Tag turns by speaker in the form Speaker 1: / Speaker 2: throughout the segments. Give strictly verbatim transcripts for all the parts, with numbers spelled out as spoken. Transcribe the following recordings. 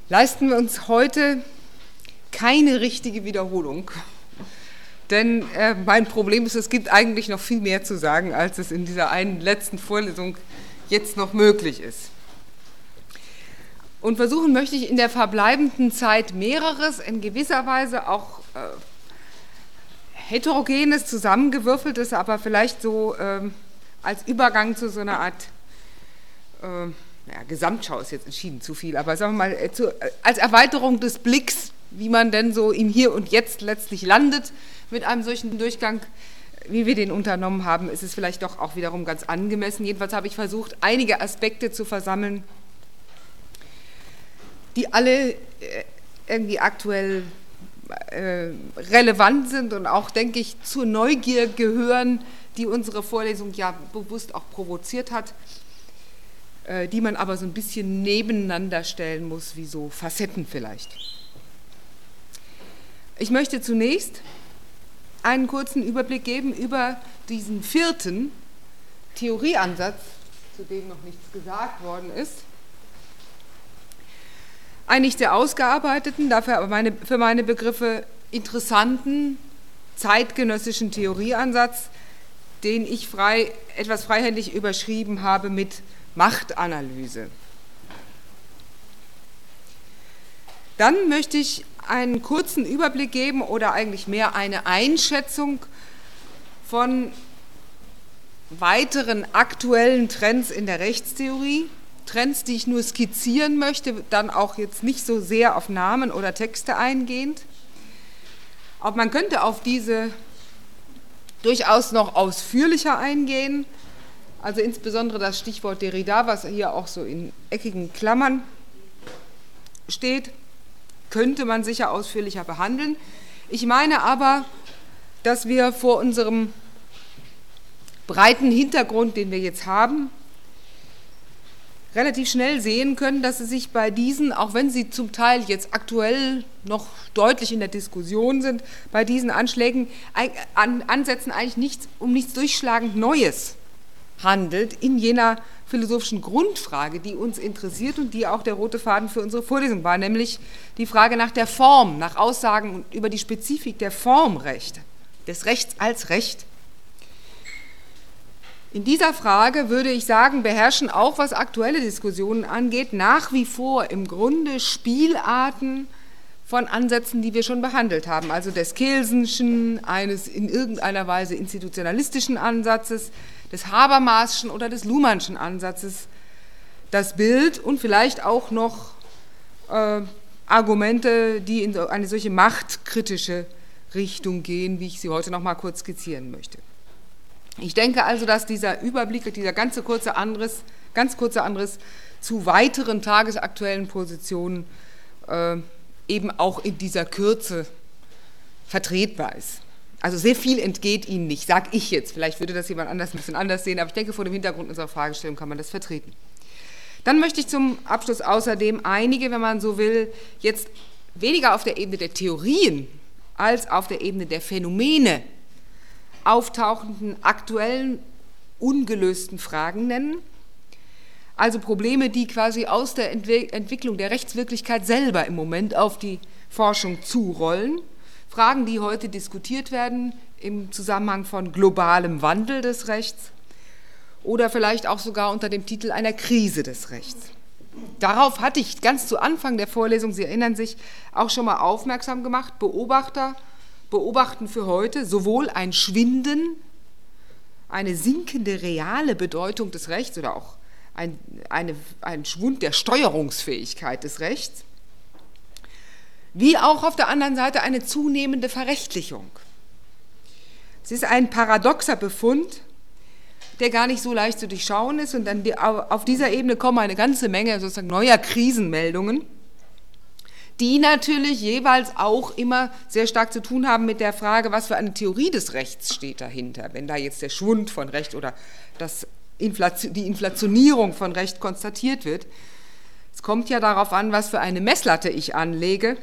Speaker 1: Leisten wir uns heute keine richtige Wiederholung, denn äh, mein Problem ist, es gibt eigentlich noch viel mehr zu sagen, als es in dieser einen letzten Vorlesung jetzt noch möglich ist. Und versuchen möchte ich in der verbleibenden Zeit mehreres, in gewisser Weise auch äh, heterogenes, zusammengewürfeltes, aber vielleicht so äh, als Übergang zu so einer Art äh, ja, Gesamtschau ist jetzt entschieden zu viel, aber sagen wir mal, äh, zu, äh, als Erweiterung des Blicks, wie man denn so im Hier und Jetzt letztlich landet mit einem solchen Durchgang, wie wir den unternommen haben, ist es vielleicht doch auch wiederum ganz angemessen. Jedenfalls habe ich versucht, einige Aspekte zu versammeln, die alle irgendwie aktuell äh, relevant sind und auch, denke ich, zur Neugier gehören, die unsere Vorlesung ja bewusst auch provoziert hat, äh, die man aber so ein bisschen nebeneinander stellen muss, wie so Facetten vielleicht. Ich möchte zunächst einen kurzen Überblick geben über diesen vierten Theorieansatz, zu dem noch nichts gesagt worden ist. Einen nicht sehr ausgearbeiteten, dafür aber meine, für meine Begriffe interessanten, zeitgenössischen Theorieansatz, den ich frei, etwas freihändig überschrieben habe mit Machtanalyse. Dann möchte ich einen kurzen Überblick geben oder eigentlich mehr eine Einschätzung von weiteren aktuellen Trends in der Rechtstheorie. Trends, die ich nur skizzieren möchte, dann auch jetzt nicht so sehr auf Namen oder Texte eingehend. Auch man könnte auf diese durchaus noch ausführlicher eingehen, also insbesondere das Stichwort Derrida, was hier auch so in eckigen Klammern steht, könnte man sicher ausführlicher behandeln. Ich meine aber, dass wir vor unserem breiten Hintergrund, den wir jetzt haben, relativ schnell sehen können, dass es sich bei diesen, auch wenn sie zum Teil jetzt aktuell noch deutlich in der Diskussion sind, bei diesen Anschlägen, an, Ansätzen eigentlich nichts, um nichts durchschlagend Neues handelt in jener philosophischen Grundfrage, die uns interessiert und die auch der rote Faden für unsere Vorlesung war, nämlich die Frage nach der Form, nach Aussagen über die Spezifik der Formrechte, des Rechts als Recht. In dieser Frage, würde ich sagen, beherrschen auch, was aktuelle Diskussionen angeht, nach wie vor im Grunde Spielarten von Ansätzen, die wir schon behandelt haben, also des Kelsenschen, eines in irgendeiner Weise institutionalistischen Ansatzes, des Habermaschen oder des Luhmannschen Ansatzes, das Bild und vielleicht auch noch äh, Argumente, die in eine solche machtkritische Richtung gehen, wie ich sie heute noch mal kurz skizzieren möchte. Ich denke also, dass dieser Überblick, dieser ganze kurze Anriss, ganz kurze Anriss zu weiteren tagesaktuellen Positionen äh, eben auch in dieser Kürze vertretbar ist. Also sehr viel entgeht Ihnen nicht, sage ich jetzt. Vielleicht würde das jemand anders ein bisschen anders sehen, aber ich denke, vor dem Hintergrund unserer Fragestellung kann man das vertreten. Dann möchte ich zum Abschluss außerdem einige, wenn man so will, jetzt weniger auf der Ebene der Theorien als auf der Ebene der Phänomene auftauchenden, aktuellen, ungelösten Fragen nennen. Also Probleme, die quasi aus der Entwi- Entwicklung der Rechtswirklichkeit selber im Moment auf die Forschung zurollen. Fragen, die heute diskutiert werden im Zusammenhang von globalem Wandel des Rechts oder vielleicht auch sogar unter dem Titel einer Krise des Rechts. Darauf hatte ich ganz zu Anfang der Vorlesung, Sie erinnern sich, auch schon mal aufmerksam gemacht. Beobachter beobachten für heute sowohl ein Schwinden, eine sinkende reale Bedeutung des Rechts oder auch ein, eine, ein Schwund der Steuerungsfähigkeit des Rechts, wie auch auf der anderen Seite eine zunehmende Verrechtlichung. Es ist ein paradoxer Befund, der gar nicht so leicht zu durchschauen ist, und dann die, auf dieser Ebene kommen eine ganze Menge sozusagen neuer Krisenmeldungen, die natürlich jeweils auch immer sehr stark zu tun haben mit der Frage, was für eine Theorie des Rechts steht dahinter, wenn da jetzt der Schwund von Recht oder das Inflation, die Inflationierung von Recht konstatiert wird. Es kommt ja darauf an, was für eine Messlatte ich anlege,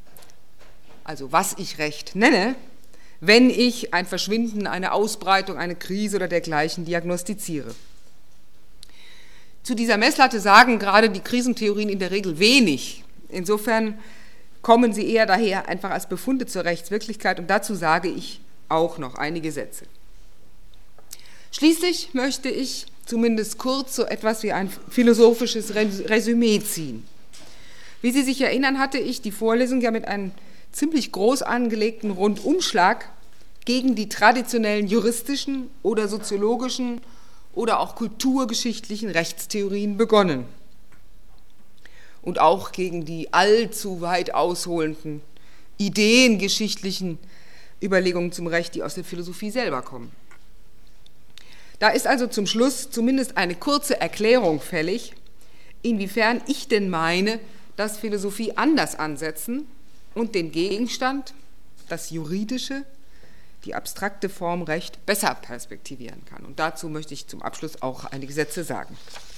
Speaker 1: also was ich Recht nenne, wenn ich ein Verschwinden, eine Ausbreitung, eine Krise oder dergleichen diagnostiziere. Zu dieser Messlatte sagen gerade die Krisentheorien in der Regel wenig. Insofern kommen sie eher daher einfach als Befunde zur Rechtswirklichkeit, und dazu sage ich auch noch einige Sätze. Schließlich möchte ich zumindest kurz so etwas wie ein philosophisches Resümee ziehen. Wie Sie sich erinnern, hatte ich die Vorlesung ja mit einem ziemlich groß angelegten Rundumschlag gegen die traditionellen juristischen oder soziologischen oder auch kulturgeschichtlichen Rechtstheorien begonnen und auch gegen die allzu weit ausholenden ideengeschichtlichen Überlegungen zum Recht, die aus der Philosophie selber kommen. Da ist also zum Schluss zumindest eine kurze Erklärung fällig, inwiefern ich denn meine, dass Philosophie anders ansetzen und den Gegenstand, das Juridische, die abstrakte Form Recht besser perspektivieren kann. Und dazu möchte ich zum Abschluss auch einige Sätze sagen.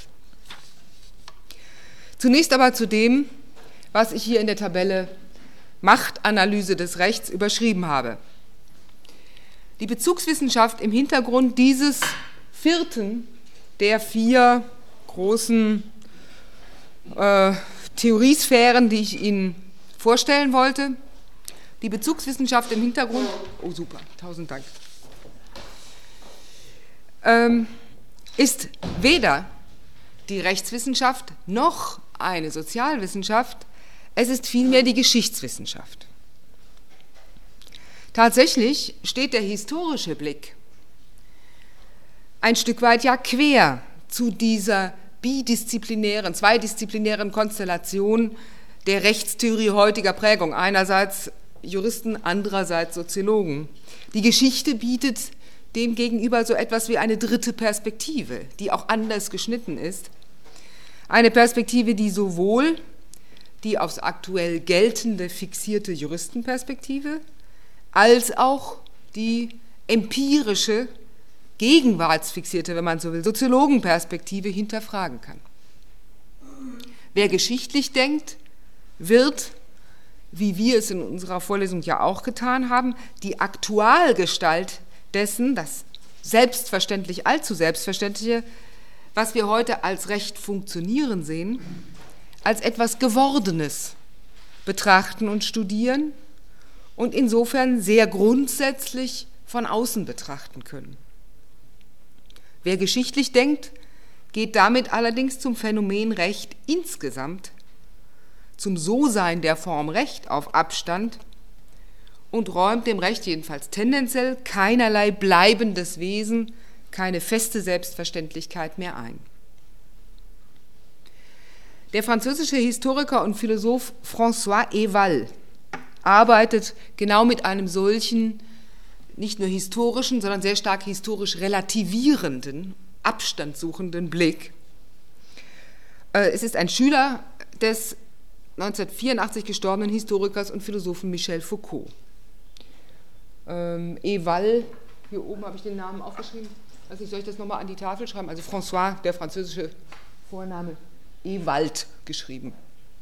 Speaker 1: Zunächst aber zu dem, was ich hier in der Tabelle Machtanalyse des Rechts überschrieben habe. Die Bezugswissenschaft im Hintergrund dieses vierten der vier großen äh, Theoriesphären, die ich Ihnen vorstellen wollte. Die Bezugswissenschaft im Hintergrund, oh super, tausend Dank, ähm, ist weder die Rechtswissenschaft noch eine Sozialwissenschaft, es ist vielmehr die Geschichtswissenschaft. Tatsächlich steht der historische Blick ein Stück weit ja quer zu dieser bidisziplinären, zweidisziplinären Konstellation der Rechtstheorie heutiger Prägung, einerseits Juristen, andererseits Soziologen. Die Geschichte bietet demgegenüber so etwas wie eine dritte Perspektive, die auch anders geschnitten ist. Eine Perspektive, die sowohl die aufs aktuell geltende fixierte Juristenperspektive als auch die empirische, gegenwartsfixierte, wenn man so will, Soziologenperspektive hinterfragen kann. Wer geschichtlich denkt, wird, wie wir es in unserer Vorlesung ja auch getan haben, die Aktualgestalt dessen, das selbstverständlich, allzu selbstverständliche, was wir heute als Recht funktionieren sehen, als etwas Gewordenes betrachten und studieren und insofern sehr grundsätzlich von außen betrachten können. Wer geschichtlich denkt, geht damit allerdings zum Phänomen Recht insgesamt, zum So-Sein der Form Recht auf Abstand und räumt dem Recht jedenfalls tendenziell keinerlei bleibendes Wesen, keine feste Selbstverständlichkeit mehr ein. Der französische Historiker und Philosoph François Ewald arbeitet genau mit einem solchen, nicht nur historischen, sondern sehr stark historisch relativierenden, abstandsuchenden Blick. Es ist ein Schüler des neunzehnhundertvierundachtzig gestorbenen Historikers und Philosophen Michel Foucault. Ähm, Ewald, hier oben habe ich den Namen aufgeschrieben, also soll ich das nochmal an die Tafel schreiben? Also François, der französische Vorname, Ewald geschrieben.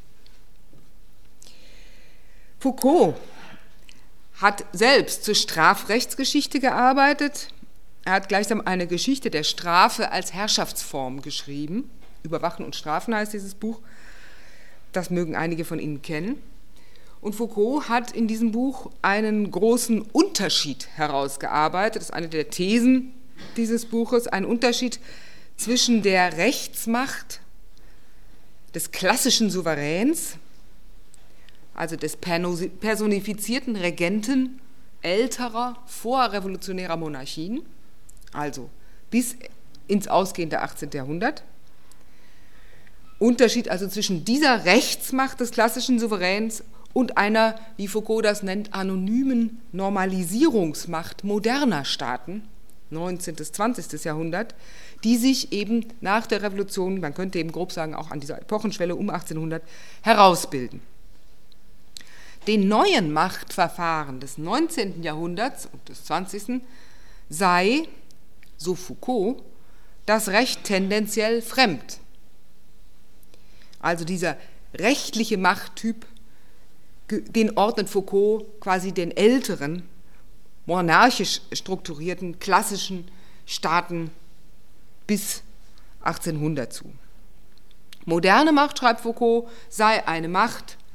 Speaker 1: Foucault hat selbst zur Strafrechtsgeschichte gearbeitet. Er hat gleichsam eine Geschichte der Strafe als Herrschaftsform geschrieben. Überwachen und Strafen heißt dieses Buch. Das mögen einige von Ihnen kennen. Und Foucault hat in diesem Buch einen großen Unterschied herausgearbeitet. Das ist eine der Thesen dieses Buches, ein Unterschied zwischen der Rechtsmacht des klassischen Souveräns, also des personifizierten Regenten älterer, vorrevolutionärer Monarchien, also bis ins ausgehende achtzehnte Jahrhundert. Unterschied also zwischen dieser Rechtsmacht des klassischen Souveräns und einer, wie Foucault das nennt, anonymen Normalisierungsmacht moderner Staaten, neunzehnten bis zwanzigsten Jahrhundert, die sich eben nach der Revolution, man könnte eben grob sagen, auch an dieser Epochenschwelle um achtzehnhundert herausbilden. Den neuen Machtverfahren des neunzehnten Jahrhunderts und des zwanzigsten sei, so Foucault, das Recht tendenziell fremd. Also dieser rechtliche Machttyp, den ordnet Foucault quasi den älteren, monarchisch strukturierten, klassischen Staaten bis achtzehnhundert zu. Moderne Macht, schreibt Foucault, sei eine Macht,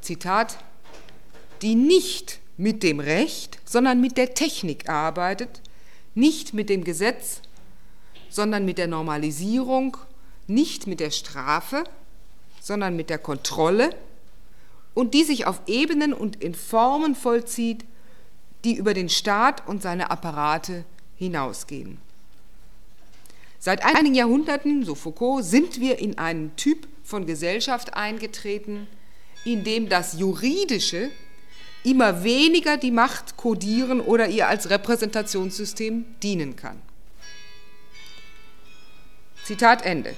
Speaker 1: Zitat, die nicht mit dem Recht, sondern mit der Technik arbeitet, nicht mit dem Gesetz, sondern mit der Normalisierung, nicht mit der Strafe, sondern mit der Kontrolle und die sich auf Ebenen und in Formen vollzieht, die über den Staat und seine Apparate hinausgehen. Seit einigen Jahrhunderten, so Foucault, sind wir in einen Typ von Gesellschaft eingetreten, in dem das Juridische immer weniger die Macht kodieren oder ihr als Repräsentationssystem dienen kann. Zitat Ende.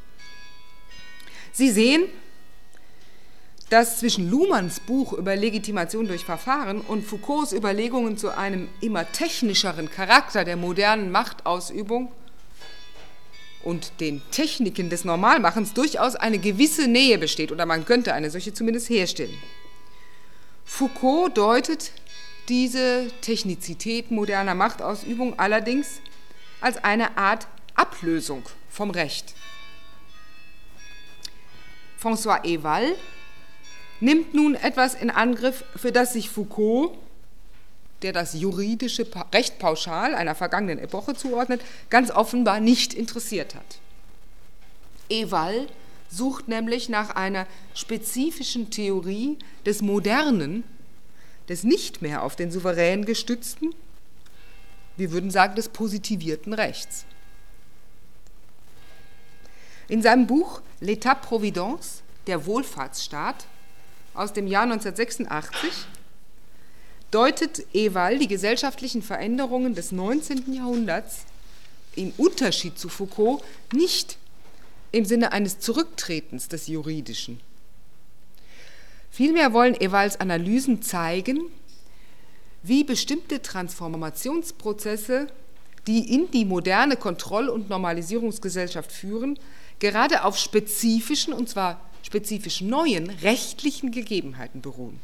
Speaker 1: Sie sehen, dass zwischen Luhmanns Buch über Legitimation durch Verfahren und Foucaults Überlegungen zu einem immer technischeren Charakter der modernen Machtausübung und den Techniken des Normalmachens durchaus eine gewisse Nähe besteht, oder man könnte eine solche zumindest herstellen. Foucault deutet diese Technizität moderner Machtausübung allerdings als eine Art Ablösung vom Recht. François Ewald nimmt nun etwas in Angriff, für das sich Foucault, der das juridische Recht pauschal einer vergangenen Epoche zuordnet, ganz offenbar nicht interessiert hat. Ewald sucht nämlich nach einer spezifischen Theorie des modernen, des nicht mehr auf den Souverän gestützten, wir würden sagen des positivierten Rechts. In seinem Buch L'État-providence, der Wohlfahrtsstaat, aus dem Jahr neunzehnhundertsechsundachtzig, deutet Ewald die gesellschaftlichen Veränderungen des neunzehnten Jahrhunderts im Unterschied zu Foucault nicht im Sinne eines Zurücktretens des Juridischen. Vielmehr wollen Ewalds Analysen zeigen, wie bestimmte Transformationsprozesse, die in die moderne Kontroll- und Normalisierungsgesellschaft führen, gerade auf spezifischen, und zwar spezifisch neuen rechtlichen Gegebenheiten beruhen.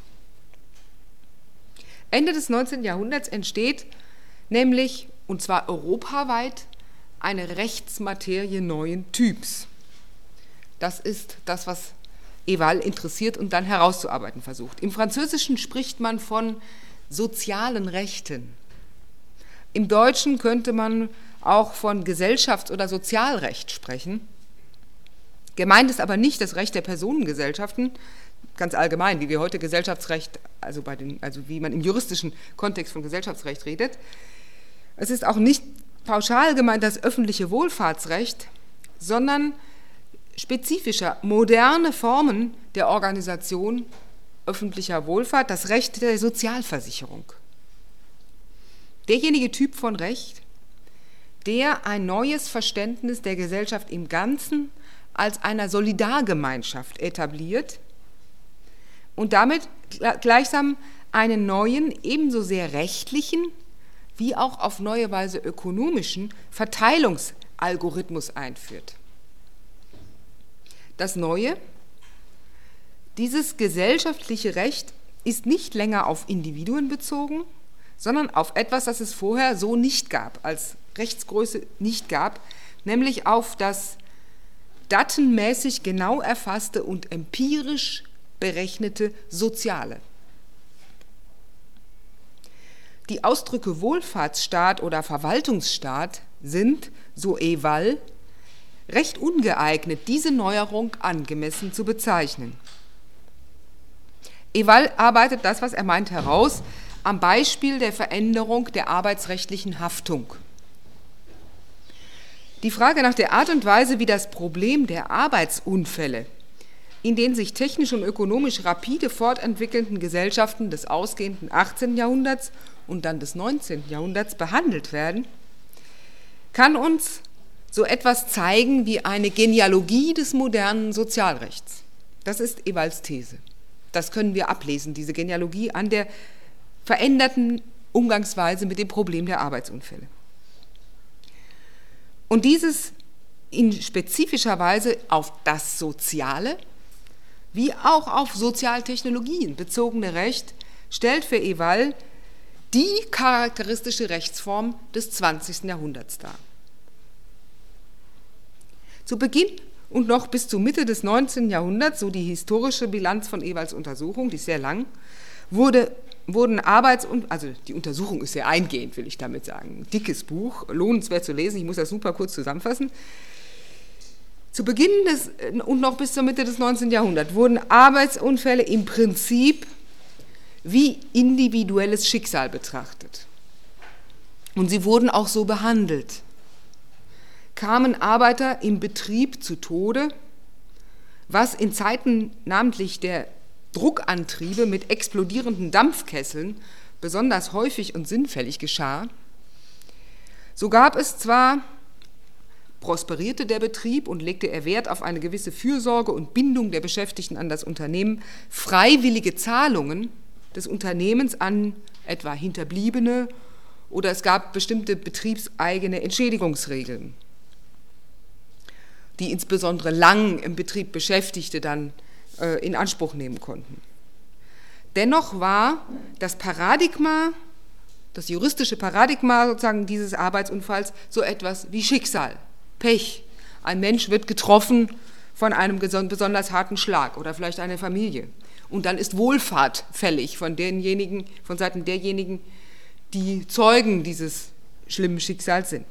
Speaker 1: Ende des neunzehnten Jahrhunderts entsteht nämlich, und zwar europaweit, eine Rechtsmaterie neuen Typs. Das ist das, was Ewald interessiert und dann herauszuarbeiten versucht. Im Französischen spricht man von sozialen Rechten. Im Deutschen könnte man auch von Gesellschafts- oder Sozialrecht sprechen. Gemeint ist aber nicht das Recht der Personengesellschaften, ganz allgemein, wie wir heute Gesellschaftsrecht, also, bei den, also wie man im juristischen Kontext von Gesellschaftsrecht redet. Es ist auch nicht pauschal gemeint das öffentliche Wohlfahrtsrecht, sondern spezifischer, moderne Formen der Organisation öffentlicher Wohlfahrt, das Recht der Sozialversicherung. Derjenige Typ von Recht, der ein neues Verständnis der Gesellschaft im Ganzen als einer Solidargemeinschaft etabliert und damit gleichsam einen neuen, ebenso sehr rechtlichen wie auch auf neue Weise ökonomischen Verteilungsalgorithmus einführt. Das Neue, dieses gesellschaftliche Recht ist nicht länger auf Individuen bezogen, sondern auf etwas, das es vorher so nicht gab, als Rechtsgröße nicht gab, nämlich auf das datenmäßig genau erfasste und empirisch berechnete Soziale. Die Ausdrücke Wohlfahrtsstaat oder Verwaltungsstaat sind, so Ewald, recht ungeeignet, diese Neuerung angemessen zu bezeichnen. Ewald arbeitet das, was er meint, heraus am Beispiel der Veränderung der arbeitsrechtlichen Haftung. Die Frage nach der Art und Weise, wie das Problem der Arbeitsunfälle in den sich technisch und ökonomisch rapide fortentwickelnden Gesellschaften des ausgehenden achtzehnten Jahrhunderts und dann des neunzehnten Jahrhunderts behandelt werden, kann uns so etwas zeigen wie eine Genealogie des modernen Sozialrechts. Das ist Ewalds These. Das können wir ablesen, diese Genealogie, an der veränderten Umgangsweise mit dem Problem der Arbeitsunfälle. Und dieses in spezifischer Weise auf das Soziale wie auch auf Sozialtechnologien bezogene Recht stellt für Ewald die charakteristische Rechtsform des zwanzigsten Jahrhunderts dar. Zu Beginn und noch bis zur Mitte des neunzehnten Jahrhunderts, so die historische Bilanz von Ewalds Untersuchung, die ist sehr lang, wurde, wurden Arbeits- und, also die Untersuchung ist sehr eingehend, will ich damit sagen, ein dickes Buch, lohnenswert zu lesen, ich muss das super kurz zusammenfassen. Zu Beginn des, und noch bis zur Mitte des neunzehnten Jahrhunderts wurden Arbeitsunfälle im Prinzip wie individuelles Schicksal betrachtet. Und sie wurden auch so behandelt. Kamen Arbeiter im Betrieb zu Tode, was in Zeiten namentlich der Druckantriebe mit explodierenden Dampfkesseln besonders häufig und sinnfällig geschah, so gab es zwar, prosperierte der Betrieb und legte er Wert auf eine gewisse Fürsorge und Bindung der Beschäftigten an das Unternehmen, freiwillige Zahlungen des Unternehmens an etwa Hinterbliebene oder es gab bestimmte betriebseigene Entschädigungsregeln, die insbesondere lang im Betrieb Beschäftigte dann äh, in Anspruch nehmen konnten. Dennoch war das Paradigma, das juristische Paradigma sozusagen dieses Arbeitsunfalls so etwas wie Schicksal, Pech. Ein Mensch wird getroffen von einem besonders harten Schlag oder vielleicht eine Familie. Und dann ist Wohlfahrt fällig von denjenigen, von Seiten derjenigen, die Zeugen dieses schlimmen Schicksals sind.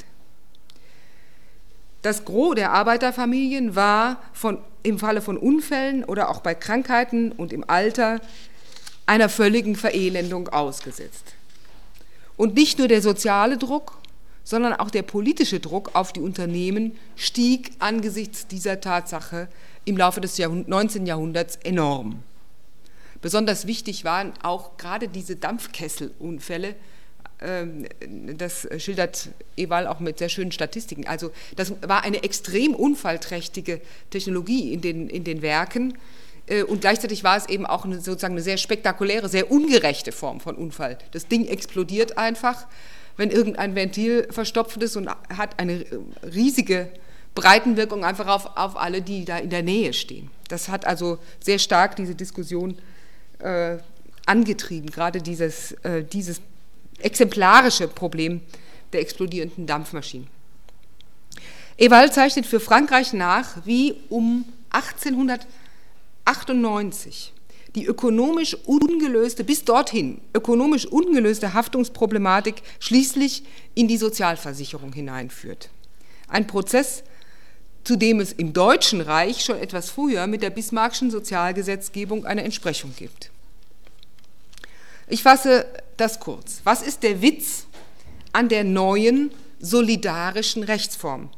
Speaker 1: Das Gros der Arbeiterfamilien war von, im Falle von Unfällen oder auch bei Krankheiten und im Alter einer völligen Verelendung ausgesetzt. Und nicht nur der soziale Druck, sondern auch der politische Druck auf die Unternehmen stieg angesichts dieser Tatsache im Laufe des neunzehnten Jahrhunderts enorm. Besonders wichtig waren auch gerade diese Dampfkesselunfälle, das schildert Ewald auch mit sehr schönen Statistiken. Also das war eine extrem unfallträchtige Technologie in den, in den Werken und gleichzeitig war es eben auch eine, sozusagen eine sehr spektakuläre, sehr ungerechte Form von Unfall. Das Ding explodiert einfach, wenn irgendein Ventil verstopft ist und hat eine riesige Breitenwirkung einfach auf, auf alle, die da in der Nähe stehen. Das hat also sehr stark diese Diskussion äh, angetrieben, gerade dieses, äh, dieses exemplarische Problem der explodierenden Dampfmaschinen. Ewald zeichnet für Frankreich nach, wie um achtzehnhundertachtundneunzig die ökonomisch ungelöste, bis dorthin ökonomisch ungelöste Haftungsproblematik schließlich in die Sozialversicherung hineinführt. Ein Prozess, zu dem es im Deutschen Reich schon etwas früher mit der Bismarckschen Sozialgesetzgebung eine Entsprechung gibt. Ich fasse das kurz. Was ist der Witz an der neuen solidarischen Rechtsform?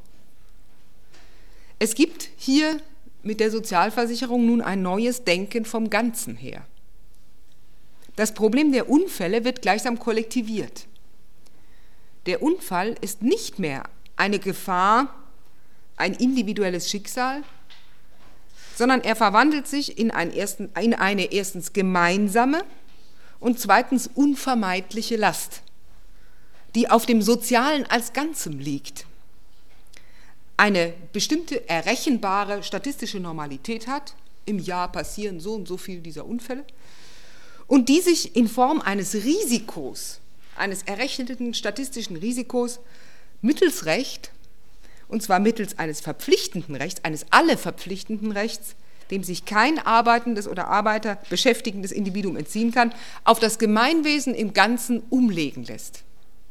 Speaker 1: Es gibt hier mit der Sozialversicherung nun ein neues Denken vom Ganzen her. Das Problem der Unfälle wird gleichsam kollektiviert. Der Unfall ist nicht mehr eine Gefahr, ein individuelles Schicksal, sondern er verwandelt sich in, ein ersten, in eine erstens gemeinsame und zweitens unvermeidliche Last, die auf dem Sozialen als Ganzem liegt, eine bestimmte errechenbare statistische Normalität hat, im Jahr passieren so und so viele dieser Unfälle, und die sich in Form eines Risikos, eines errechneten statistischen Risikos mittels Recht, und zwar mittels eines verpflichtenden Rechts, eines alle verpflichtenden Rechts, dem sich kein arbeitendes oder Arbeiter beschäftigendes Individuum entziehen kann, auf das Gemeinwesen im Ganzen umlegen lässt.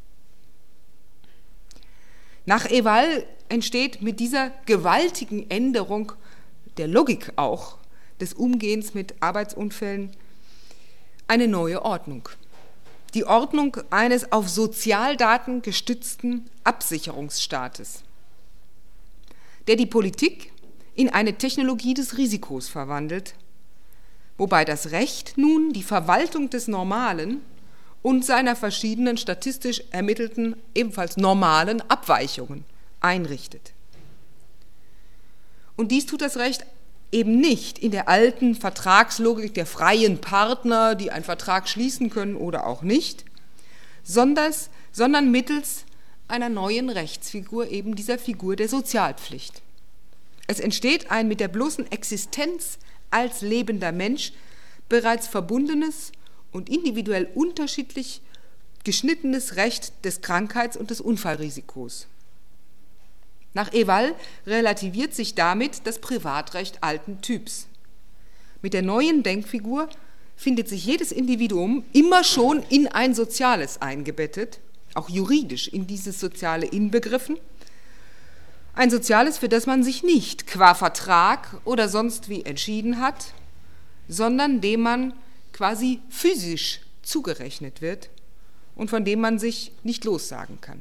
Speaker 1: Nach Ewald entsteht mit dieser gewaltigen Änderung der Logik auch des Umgehens mit Arbeitsunfällen eine neue Ordnung. Die Ordnung eines auf Sozialdaten gestützten Absicherungsstaates, der die Politik in eine Technologie des Risikos verwandelt, wobei das Recht nun die Verwaltung des Normalen und seiner verschiedenen statistisch ermittelten, ebenfalls normalen Abweichungen einrichtet. Und dies tut das Recht eben nicht in der alten Vertragslogik der freien Partner, die einen Vertrag schließen können oder auch nicht, sondern, sondern mittels einer neuen Rechtsfigur, eben dieser Figur der Sozialpflicht. Es entsteht ein mit der bloßen Existenz als lebender Mensch bereits verbundenes und individuell unterschiedlich geschnittenes Recht des Krankheits- und des Unfallrisikos. Nach Ewald relativiert sich damit das Privatrecht alten Typs. Mit der neuen Denkfigur findet sich jedes Individuum immer schon in ein Soziales eingebettet, auch juridisch in dieses Soziale inbegriffen. Ein Soziales, für das man sich nicht qua Vertrag oder sonst wie entschieden hat, sondern dem man quasi physisch zugerechnet wird und von dem man sich nicht lossagen kann.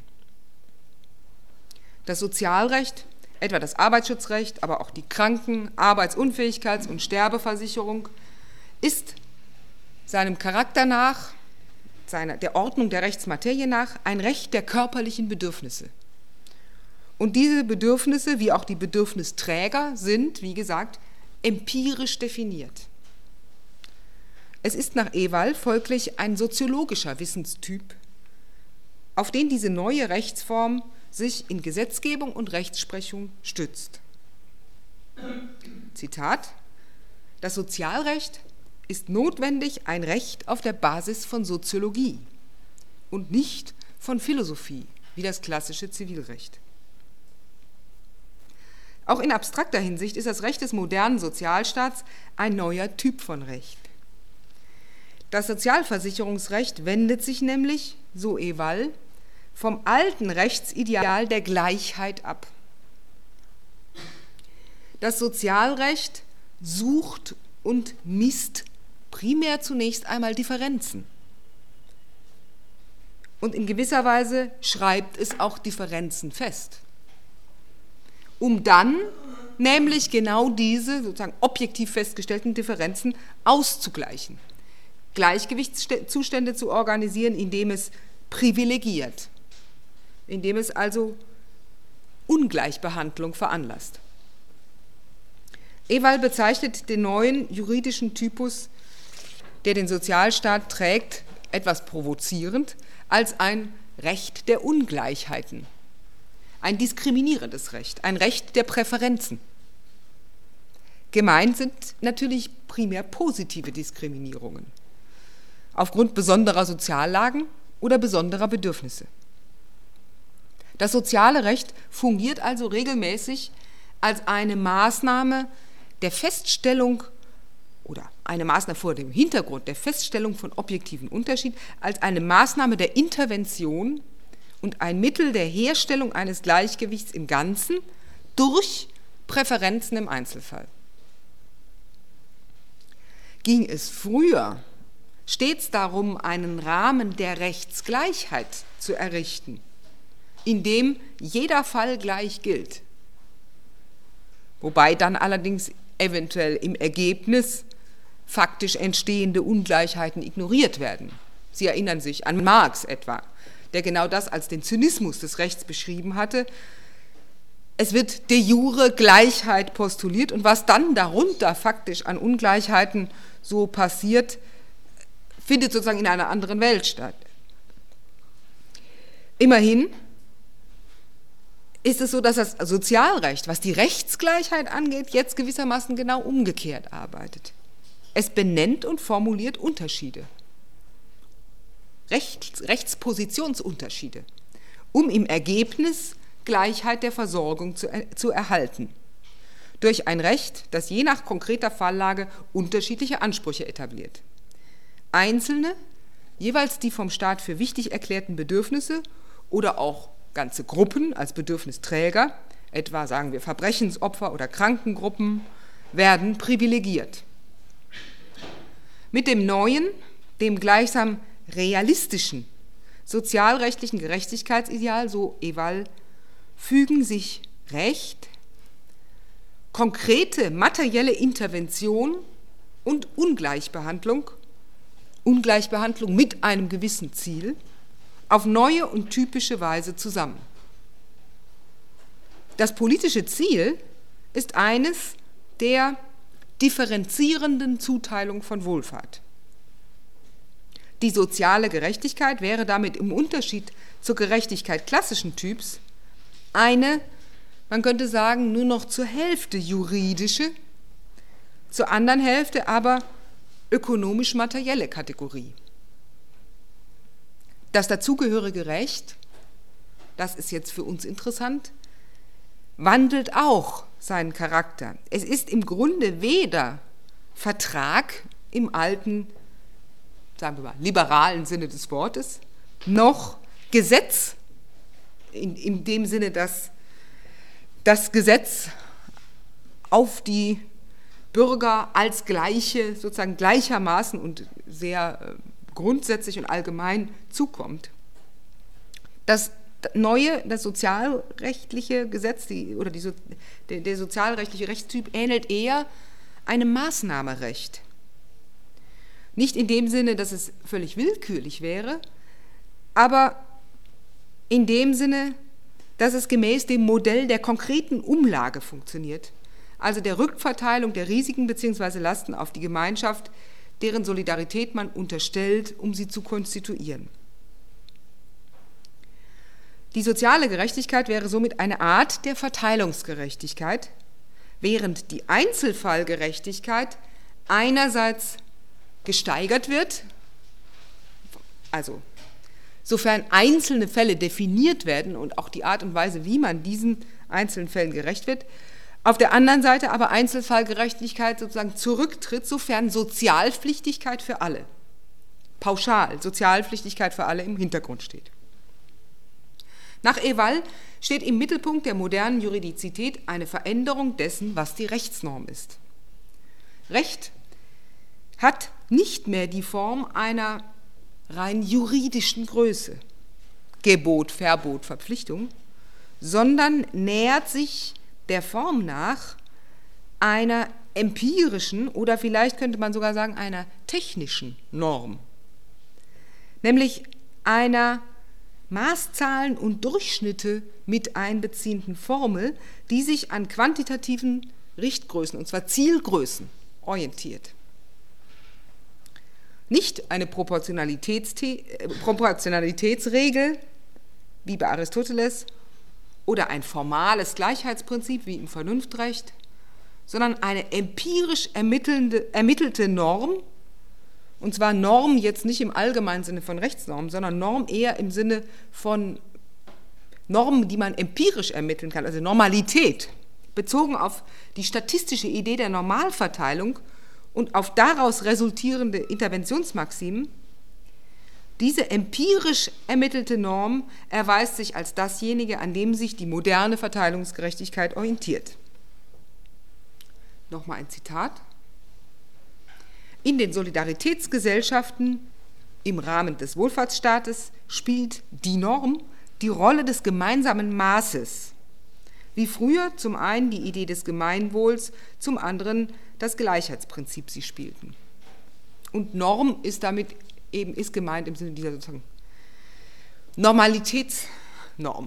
Speaker 1: Das Sozialrecht, etwa das Arbeitsschutzrecht, aber auch die Kranken-, Arbeitsunfähigkeits- und Sterbeversicherung, ist seinem Charakter nach, seiner, der Ordnung der Rechtsmaterie nach, ein Recht der körperlichen Bedürfnisse. Und diese Bedürfnisse, wie auch die Bedürfnisträger, sind, wie gesagt, empirisch definiert. Es ist nach Ewald folglich ein soziologischer Wissenstyp, auf den diese neue Rechtsform sich in Gesetzgebung und Rechtsprechung stützt. Zitat: Das Sozialrecht ist notwendig ein Recht auf der Basis von Soziologie und nicht von Philosophie, wie das klassische Zivilrecht. Auch in abstrakter Hinsicht ist das Recht des modernen Sozialstaats ein neuer Typ von Recht. Das Sozialversicherungsrecht wendet sich nämlich, so Ewald, vom alten Rechtsideal der Gleichheit ab. Das Sozialrecht sucht und misst primär zunächst einmal Differenzen. Und in gewisser Weise schreibt es auch Differenzen fest, um dann nämlich genau diese sozusagen objektiv festgestellten Differenzen auszugleichen, Gleichgewichtszustände zu organisieren, indem es privilegiert, indem es also Ungleichbehandlung veranlasst. Ewald bezeichnet den neuen juridischen Typus, der den Sozialstaat trägt, etwas provozierend, als ein Recht der Ungleichheiten. Ein diskriminierendes Recht, ein Recht der Präferenzen. Gemeint sind natürlich primär positive Diskriminierungen aufgrund besonderer Soziallagen oder besonderer Bedürfnisse. Das soziale Recht fungiert also regelmäßig als eine Maßnahme der Feststellung oder eine Maßnahme vor dem Hintergrund der Feststellung von objektiven Unterschied, als eine Maßnahme der Intervention und ein Mittel der Herstellung eines Gleichgewichts im Ganzen durch Präferenzen im Einzelfall. Ging es früher stets darum, einen Rahmen der Rechtsgleichheit zu errichten, in dem jeder Fall gleich gilt, wobei dann allerdings eventuell im Ergebnis faktisch entstehende Ungleichheiten ignoriert werden. Sie erinnern sich an Marx etwa, der genau das als den Zynismus des Rechts beschrieben hatte. Es wird de jure Gleichheit postuliert und was dann darunter faktisch an Ungleichheiten so passiert, findet sozusagen in einer anderen Welt statt. Immerhin ist es so, dass das Sozialrecht, was die Rechtsgleichheit angeht, jetzt gewissermaßen genau umgekehrt arbeitet. Es benennt und formuliert Unterschiede, Rechts, Rechtspositionsunterschiede, um im Ergebnis Gleichheit der Versorgung zu, zu erhalten, durch ein Recht, das je nach konkreter Falllage unterschiedliche Ansprüche etabliert. Einzelne, jeweils die vom Staat für wichtig erklärten Bedürfnisse oder auch ganze Gruppen als Bedürfnisträger, etwa sagen wir Verbrechensopfer oder Krankengruppen, werden privilegiert. Mit dem neuen, dem gleichsam realistischen, sozialrechtlichen Gerechtigkeitsideal, so Ewald, fügen sich Recht, konkrete materielle Intervention und Ungleichbehandlung, Ungleichbehandlung mit einem gewissen Ziel, auf neue und typische Weise zusammen. Das politische Ziel ist eines der differenzierenden Zuteilung von Wohlfahrt. Die soziale Gerechtigkeit wäre damit im Unterschied zur Gerechtigkeit klassischen Typs eine, man könnte sagen, nur noch zur Hälfte juridische, zur anderen Hälfte aber ökonomisch-materielle Kategorie. Das dazugehörige Recht, das ist jetzt für uns interessant, wandelt auch seinen Charakter. Es ist im Grunde weder Vertrag im alten, sagen wir mal, liberalen Sinne des Wortes, noch Gesetz, in, in dem Sinne, dass das Gesetz auf die Bürger als gleiche, sozusagen gleichermaßen und sehr grundsätzlich und allgemein zukommt. Das neue, das sozialrechtliche Gesetz die, oder die, der, der sozialrechtliche Rechtstyp ähnelt eher einem Maßnahmerecht. Nicht in dem Sinne, dass es völlig willkürlich wäre, aber in dem Sinne, dass es gemäß dem Modell der konkreten Umlage funktioniert, also der Rückverteilung der Risiken bzw. Lasten auf die Gemeinschaft, deren Solidarität man unterstellt, um sie zu konstituieren. Die soziale Gerechtigkeit wäre somit eine Art der Verteilungsgerechtigkeit, während die Einzelfallgerechtigkeit einerseits gesteigert wird, also sofern einzelne Fälle definiert werden und auch die Art und Weise, wie man diesen einzelnen Fällen gerecht wird, auf der anderen Seite aber Einzelfallgerechtigkeit sozusagen zurücktritt, sofern Sozialpflichtigkeit für alle, pauschal Sozialpflichtigkeit für alle im Hintergrund steht. Nach Ewald steht im Mittelpunkt der modernen Juridizität eine Veränderung dessen, was die Rechtsnorm ist. Recht hat nicht mehr die Form einer rein juridischen Größe, Gebot, Verbot, Verpflichtung, sondern nähert sich der Form nach einer empirischen oder vielleicht könnte man sogar sagen einer technischen Norm, nämlich einer Maßzahlen und Durchschnitte mit einbeziehenden Formel, die sich an quantitativen Richtgrößen, und zwar Zielgrößen, orientiert. Nicht eine Proportionalitätsregel, wie bei Aristoteles, oder ein formales Gleichheitsprinzip, wie im Vernunftrecht, sondern eine empirisch ermittelte Norm, und zwar Norm jetzt nicht im allgemeinen Sinne von Rechtsnormen, sondern Norm eher im Sinne von Normen, die man empirisch ermitteln kann, also Normalität, bezogen auf die statistische Idee der Normalverteilung und auf daraus resultierende Interventionsmaximen. Diese empirisch ermittelte Norm erweist sich als dasjenige, an dem sich die moderne Verteilungsgerechtigkeit orientiert. Nochmal ein Zitat. In den Solidaritätsgesellschaften im Rahmen des Wohlfahrtsstaates spielt die Norm die Rolle des gemeinsamen Maßes, wie früher zum einen die Idee des Gemeinwohls, zum anderen das Gleichheitsprinzip sie spielten. Und Norm ist damit eben ist gemeint im Sinne dieser sozusagen Normalitätsnorm.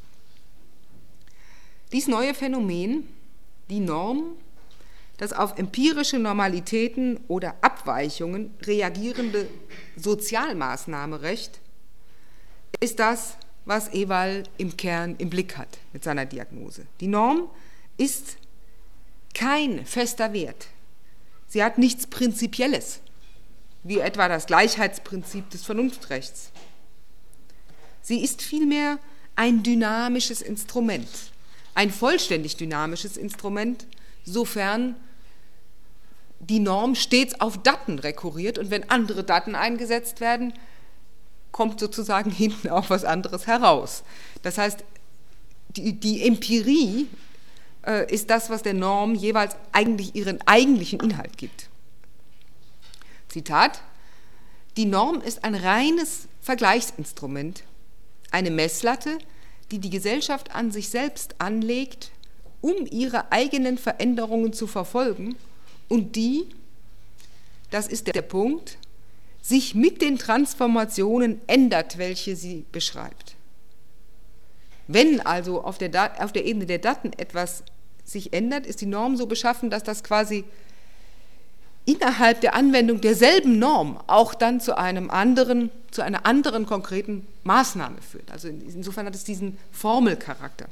Speaker 1: Dies neue Phänomen, die Norm, das auf empirische Normalitäten oder Abweichungen reagierende Sozialmaßnahmerecht, ist das, was Ewald im Kern im Blick hat mit seiner Diagnose. Die Norm ist kein fester Wert. Sie hat nichts Prinzipielles, wie etwa das Gleichheitsprinzip des Vernunftrechts. Sie ist vielmehr ein dynamisches Instrument, ein vollständig dynamisches Instrument, sofern die Norm stets auf Daten rekurriert und wenn andere Daten eingesetzt werden, kommt sozusagen hinten auch was anderes heraus. Das heißt, die, die Empirie äh, ist das, was der Norm jeweils eigentlich ihren eigentlichen Inhalt gibt. Zitat: Die Norm ist ein reines Vergleichsinstrument, eine Messlatte, die die Gesellschaft an sich selbst anlegt, um ihre eigenen Veränderungen zu verfolgen und die, das ist der Punkt, sich mit den Transformationen ändert, welche sie beschreibt. Wenn also auf der, auf der Ebene der Daten etwas sich ändert, ist die Norm so beschaffen, dass das quasi innerhalb der Anwendung derselben Norm auch dann zu einem anderen, zu einer anderen konkreten Maßnahme führt. Also insofern hat es diesen Formelcharakter.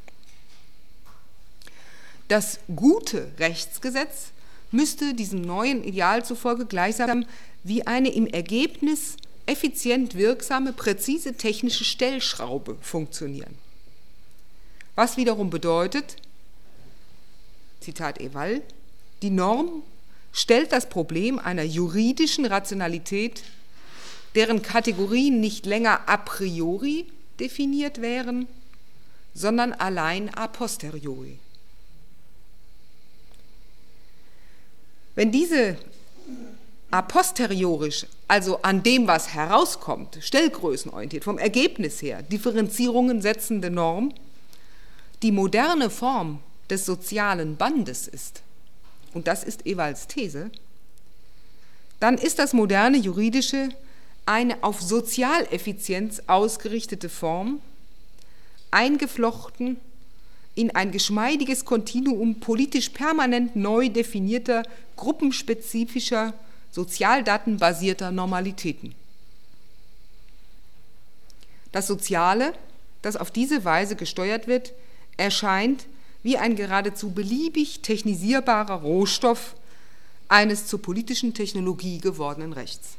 Speaker 1: Das gute Rechtsgesetz müsste diesem neuen Ideal zufolge gleichsam wie eine im Ergebnis effizient wirksame, präzise technische Stellschraube funktionieren. Was wiederum bedeutet, Zitat Ewald, die Norm stellt das Problem einer juridischen Rationalität, deren Kategorien nicht länger a priori definiert wären, sondern allein a posteriori. Wenn diese a posteriorisch, also an dem, was herauskommt, stellgrößenorientiert, vom Ergebnis her, Differenzierungen setzende Norm, die moderne Form des sozialen Bandes ist, und das ist Ewalds These, dann ist das moderne Juridische eine auf Sozialeffizienz ausgerichtete Form, eingeflochten in ein geschmeidiges Kontinuum politisch permanent neu definierter, gruppenspezifischer, sozialdatenbasierter Normalitäten. Das Soziale, das auf diese Weise gesteuert wird, erscheint wie ein geradezu beliebig technisierbarer Rohstoff eines zur politischen Technologie gewordenen Rechts.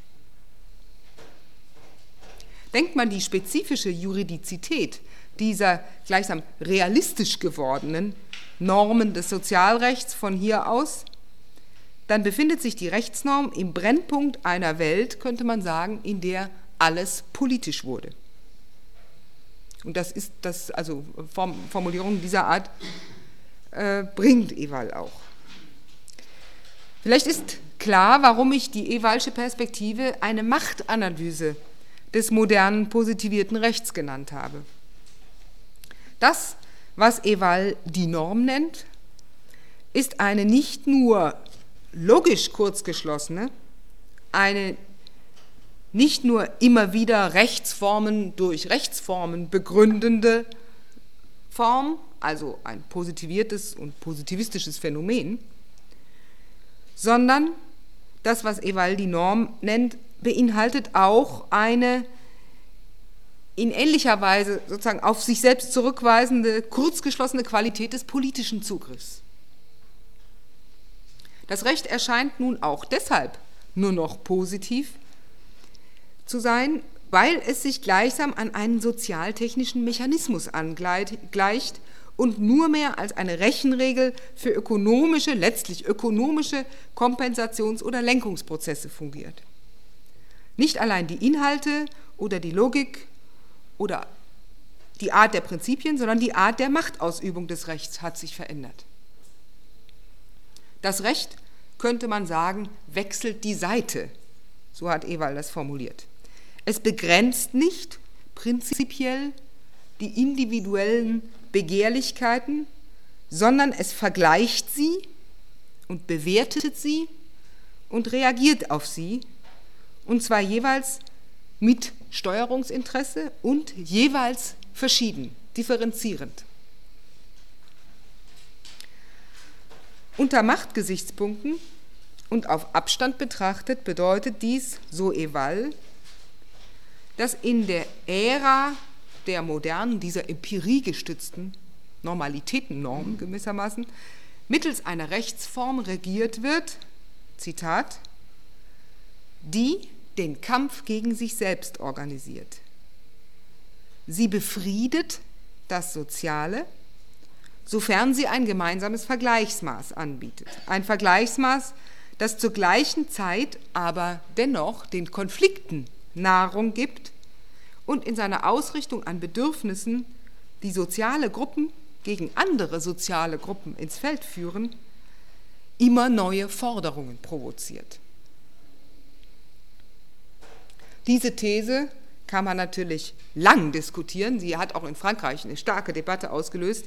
Speaker 1: Denkt man die spezifische Juridizität dieser gleichsam realistisch gewordenen Normen des Sozialrechts von hier aus, dann befindet sich die Rechtsnorm im Brennpunkt einer Welt, könnte man sagen, in der alles politisch wurde. Und das ist das, also Formulierungen dieser Art äh, bringt Ewald auch. Vielleicht ist klar, warum ich die Ewaldsche Perspektive eine Machtanalyse des modernen positivierten Rechts genannt habe. Das, was Ewald die Norm nennt, ist eine nicht nur logisch kurzgeschlossene, eine nicht nur immer wieder Rechtsformen durch Rechtsformen begründende Form, also ein positiviertes und positivistisches Phänomen, sondern das, was Ewald die Norm nennt, beinhaltet auch eine in ähnlicher Weise sozusagen auf sich selbst zurückweisende, kurzgeschlossene Qualität des politischen Zugriffs. Das Recht erscheint nun auch deshalb nur noch positiv zu sein, weil es sich gleichsam an einen sozialtechnischen Mechanismus angleicht und nur mehr als eine Rechenregel für ökonomische, letztlich ökonomische Kompensations- oder Lenkungsprozesse fungiert. Nicht allein die Inhalte oder die Logik oder die Art der Prinzipien, sondern die Art der Machtausübung des Rechts hat sich verändert. Das Recht, könnte man sagen, wechselt die Seite, so hat Ewald das formuliert. Es begrenzt nicht prinzipiell die individuellen Begehrlichkeiten, sondern es vergleicht sie und bewertet sie und reagiert auf sie, und zwar jeweils mit Steuerungsinteresse und jeweils verschieden, differenzierend. Unter Machtgesichtspunkten und auf Abstand betrachtet bedeutet dies, so Ewald, dass in der Ära der modernen, dieser empiriegestützten Normalitätennorm gewissermaßen, mittels einer Rechtsform regiert wird, Zitat, die den Kampf gegen sich selbst organisiert. Sie befriedet das Soziale, sofern sie ein gemeinsames Vergleichsmaß anbietet. Ein Vergleichsmaß, das zur gleichen Zeit aber dennoch den Konflikten Nahrung gibt und in seiner Ausrichtung an Bedürfnissen, die soziale Gruppen gegen andere soziale Gruppen ins Feld führen, immer neue Forderungen provoziert. Diese These kann man natürlich lang diskutieren. Sie hat auch in Frankreich eine starke Debatte ausgelöst,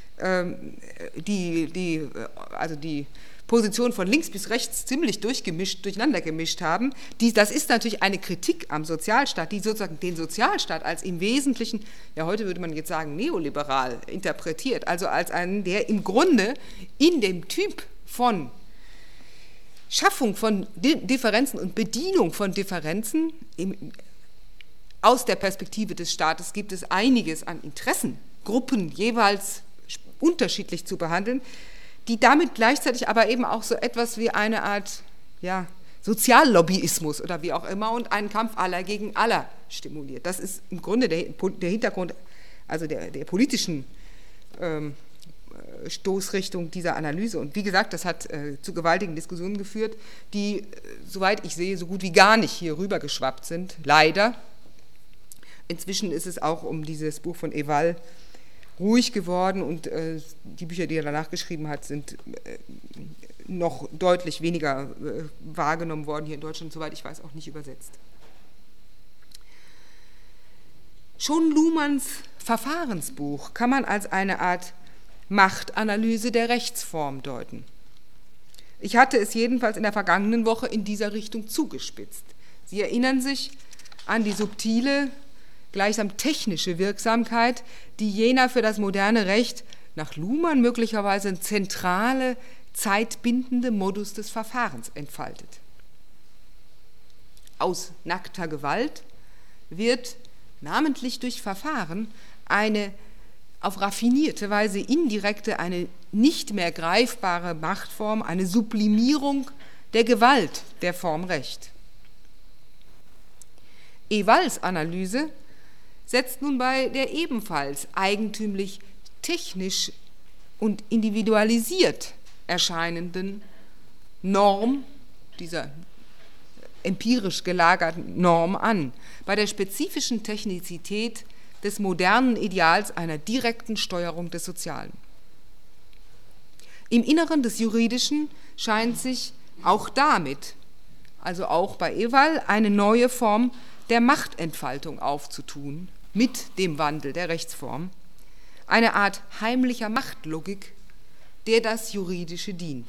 Speaker 1: die, die, also die Position von links bis rechts ziemlich durchgemischt, durcheinander gemischt haben. Die, das ist natürlich eine Kritik am Sozialstaat, die sozusagen den Sozialstaat als im Wesentlichen, ja heute würde man jetzt sagen, neoliberal interpretiert, also als einen, der im Grunde in dem Typ von Schaffung von Differenzen und Bedienung von Differenzen im, aus der Perspektive des Staates gibt es einiges an Interessengruppen jeweils unterschiedlich zu behandeln, die damit gleichzeitig aber eben auch so etwas wie eine Art ja, Soziallobbyismus oder wie auch immer und einen Kampf aller gegen aller stimuliert. Das ist im Grunde der, der Hintergrund also der, der politischen ähm, Stoßrichtung dieser Analyse. Und wie gesagt, das hat äh, zu gewaltigen Diskussionen geführt, die, äh, soweit ich sehe, so gut wie gar nicht hier rüber geschwappt sind, leider. Inzwischen ist es auch um dieses Buch von Ewald ruhig geworden und äh, die Bücher, die er danach geschrieben hat, sind äh, noch deutlich weniger äh, wahrgenommen worden hier in Deutschland, soweit ich weiß, auch nicht übersetzt. Schon Luhmanns Verfahrensbuch kann man als eine Art Machtanalyse der Rechtsform deuten. Ich hatte es jedenfalls in der vergangenen Woche in dieser Richtung zugespitzt. Sie erinnern sich an die subtile, gleichsam technische Wirksamkeit, die jener für das moderne Recht nach Luhmann möglicherweise zentrale, zeitbindende Modus des Verfahrens entfaltet. Aus nackter Gewalt wird namentlich durch Verfahren eine auf raffinierte Weise indirekte, eine nicht mehr greifbare Machtform, eine Sublimierung der Gewalt der Form Recht. Ewalds Analyse setzt nun bei der ebenfalls eigentümlich technisch und individualisiert erscheinenden Norm, dieser empirisch gelagerten Norm an, bei der spezifischen Technizität des modernen Ideals einer direkten Steuerung des Sozialen. Im Inneren des Juridischen scheint sich auch damit, also auch bei Ewald, eine neue Form der Machtentfaltung aufzutun, mit dem Wandel der Rechtsform, eine Art heimlicher Machtlogik, der das Juridische dient.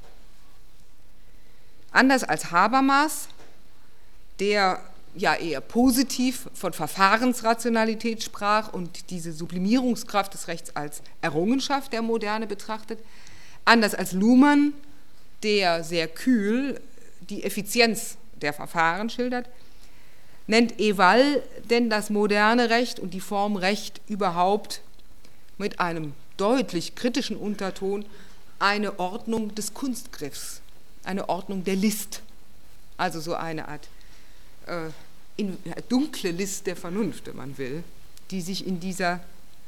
Speaker 1: Anders als Habermas, der ja eher positiv von Verfahrensrationalität sprach und diese Sublimierungskraft des Rechts als Errungenschaft der Moderne betrachtet, anders als Luhmann, der sehr kühl die Effizienz der Verfahren schildert, nennt Ewald denn das moderne Recht und die Form Recht überhaupt mit einem deutlich kritischen Unterton eine Ordnung des Kunstgriffs, eine Ordnung der List, also so eine Art äh, in, ja, dunkle List der Vernunft, wenn man will, die sich in dieser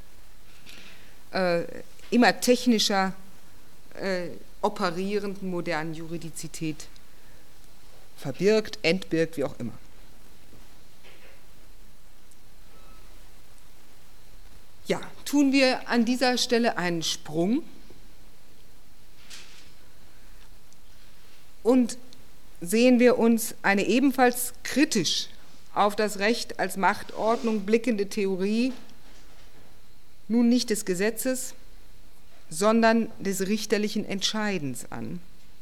Speaker 1: äh, immer technischer äh, operierenden modernen Juridizität verbirgt, entbirgt, wie auch immer. Ja, tun wir an dieser Stelle einen Sprung und sehen wir uns eine ebenfalls kritisch auf das Recht als Machtordnung blickende Theorie, nun nicht des Gesetzes, sondern des richterlichen Entscheidens an.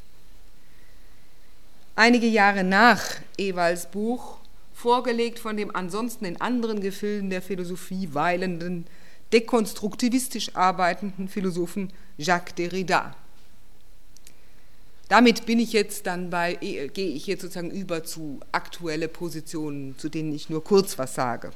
Speaker 1: Einige Jahre nach Ewalds Buch, vorgelegt von dem ansonsten in anderen Gefilden der Philosophie weilenden, dekonstruktivistisch arbeitenden Philosophen Jacques Derrida. Damit bin ich jetzt dann bei, gehe ich jetzt sozusagen über zu aktuelle Positionen, zu denen ich nur kurz was sage.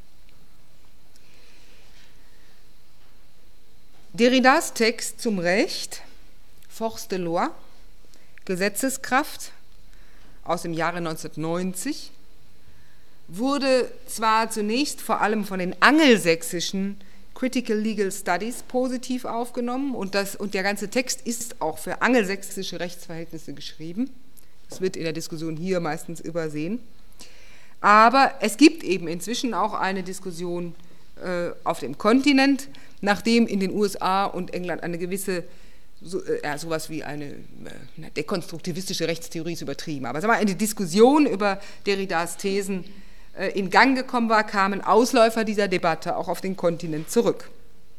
Speaker 1: Derridas Text zum Recht, Force de loi, Gesetzeskraft, aus dem Jahre neunzehnhundertneunzig, wurde zwar zunächst vor allem von den angelsächsischen Critical Legal Studies positiv aufgenommen und, das, und der ganze Text ist auch für angelsächsische Rechtsverhältnisse geschrieben. Das wird in der Diskussion hier meistens übersehen. Aber es gibt eben inzwischen auch eine Diskussion äh, auf dem Kontinent, nachdem in den U S A und England eine gewisse, so, äh, ja, sowas wie eine äh, dekonstruktivistische Rechtstheorie ist übertrieben, aber sagen wir mal, eine Diskussion über Derridas Thesen in Gang gekommen war, kamen Ausläufer dieser Debatte auch auf den Kontinent zurück.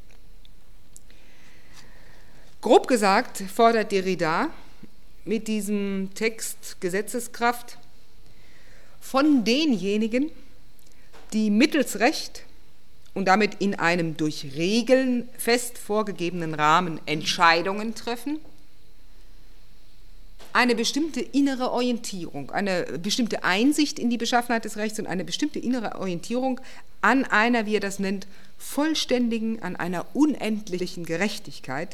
Speaker 1: Grob gesagt fordert Derrida mit diesem Text Gesetzeskraft von denjenigen, die mittels Recht und damit in einem durch Regeln fest vorgegebenen Rahmen Entscheidungen treffen, eine bestimmte innere Orientierung, eine bestimmte Einsicht in die Beschaffenheit des Rechts und eine bestimmte innere Orientierung an einer, wie er das nennt, vollständigen, an einer unendlichen Gerechtigkeit,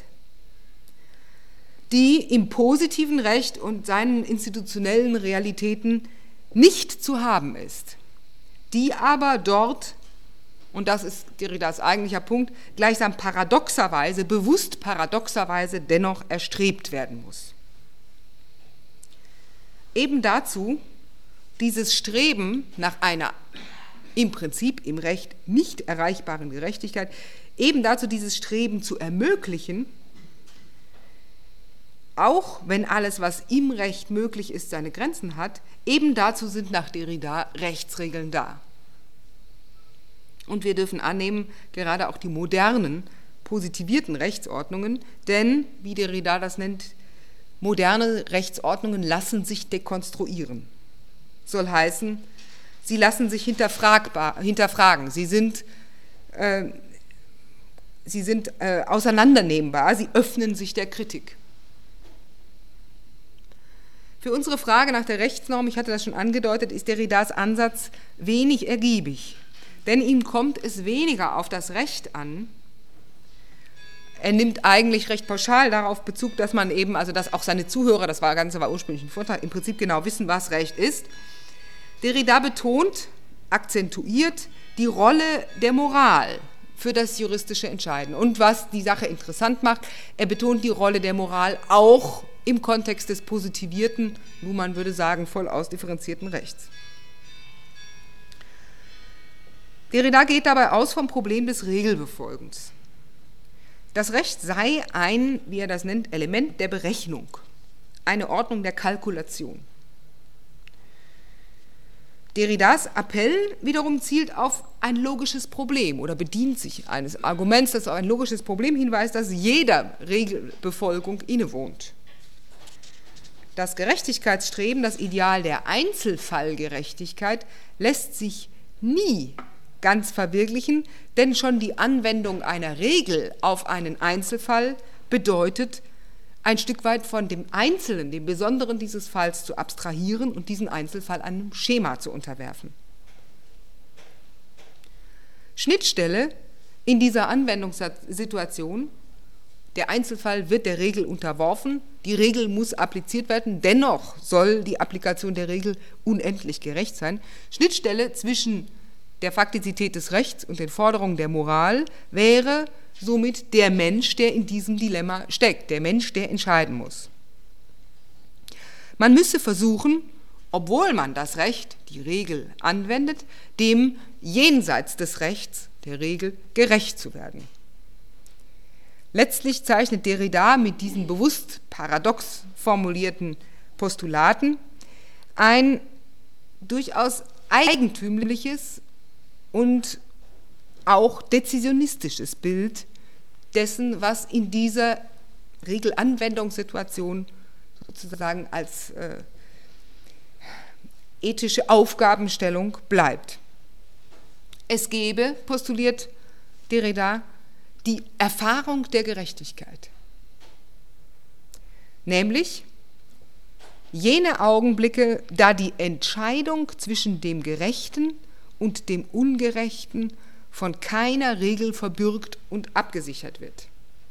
Speaker 1: die im positiven Recht und seinen institutionellen Realitäten nicht zu haben ist, die aber dort, und das ist Derridas eigentlicher Punkt, gleichsam paradoxerweise, bewusst paradoxerweise dennoch erstrebt werden muss. Eben dazu dieses Streben nach einer im Prinzip im Recht nicht erreichbaren Gerechtigkeit, eben dazu dieses Streben zu ermöglichen, auch wenn alles, was im Recht möglich ist, seine Grenzen hat, eben dazu sind nach Derrida Rechtsregeln da. Und wir dürfen annehmen, gerade auch die modernen, positivierten Rechtsordnungen, denn, wie Derrida das nennt, moderne Rechtsordnungen lassen sich dekonstruieren. Soll heißen, sie lassen sich hinterfragbar, hinterfragen, sie sind, äh, sie sind äh, auseinandernehmbar, sie öffnen sich der Kritik. Für unsere Frage nach der Rechtsnorm, ich hatte das schon angedeutet, ist Derridas Ansatz wenig ergiebig, denn ihm kommt es weniger auf das Recht an. Er nimmt eigentlich recht pauschal darauf Bezug, dass man eben, also dass auch seine Zuhörer, das war Ganze war ursprünglich ein Vortrag, im Prinzip genau wissen, was Recht ist. Derrida betont, akzentuiert die Rolle der Moral für das juristische Entscheiden. Und was die Sache interessant macht, er betont die Rolle der Moral auch im Kontext des positivierten, nun man würde sagen, voll ausdifferenzierten Rechts. Derrida geht dabei aus vom Problem des Regelbefolgens. Das Recht sei ein, wie er das nennt, Element der Berechnung, eine Ordnung der Kalkulation. Derridas Appell wiederum zielt auf ein logisches Problem oder bedient sich eines Arguments, das auf ein logisches Problem hinweist, das jeder Regelbefolgung innewohnt. Das Gerechtigkeitsstreben, das Ideal der Einzelfallgerechtigkeit, lässt sich nie ganz verwirklichen, denn schon die Anwendung einer Regel auf einen Einzelfall bedeutet, ein Stück weit von dem Einzelnen, dem Besonderen dieses Falls zu abstrahieren und diesen Einzelfall einem Schema zu unterwerfen. Schnittstelle in dieser Anwendungssituation: der Einzelfall wird der Regel unterworfen, die Regel muss appliziert werden, dennoch soll die Applikation der Regel unendlich gerecht sein. Schnittstelle zwischen der Faktizität des Rechts und den Forderungen der Moral wäre somit der Mensch, der in diesem Dilemma steckt, der Mensch, der entscheiden muss. Man müsse versuchen, obwohl man das Recht, die Regel anwendet, dem jenseits des Rechts, der Regel, gerecht zu werden. Letztlich zeichnet Derrida mit diesen bewusst paradox formulierten Postulaten ein durchaus eigentümliches und auch dezisionistisches Bild dessen, was in dieser Regelanwendungssituation sozusagen als äh, ethische Aufgabenstellung bleibt. Es gebe, postuliert Derrida, die Erfahrung der Gerechtigkeit, nämlich jene Augenblicke, da die Entscheidung zwischen dem Gerechten und dem Ungerechten von keiner Regel verbürgt und abgesichert wird.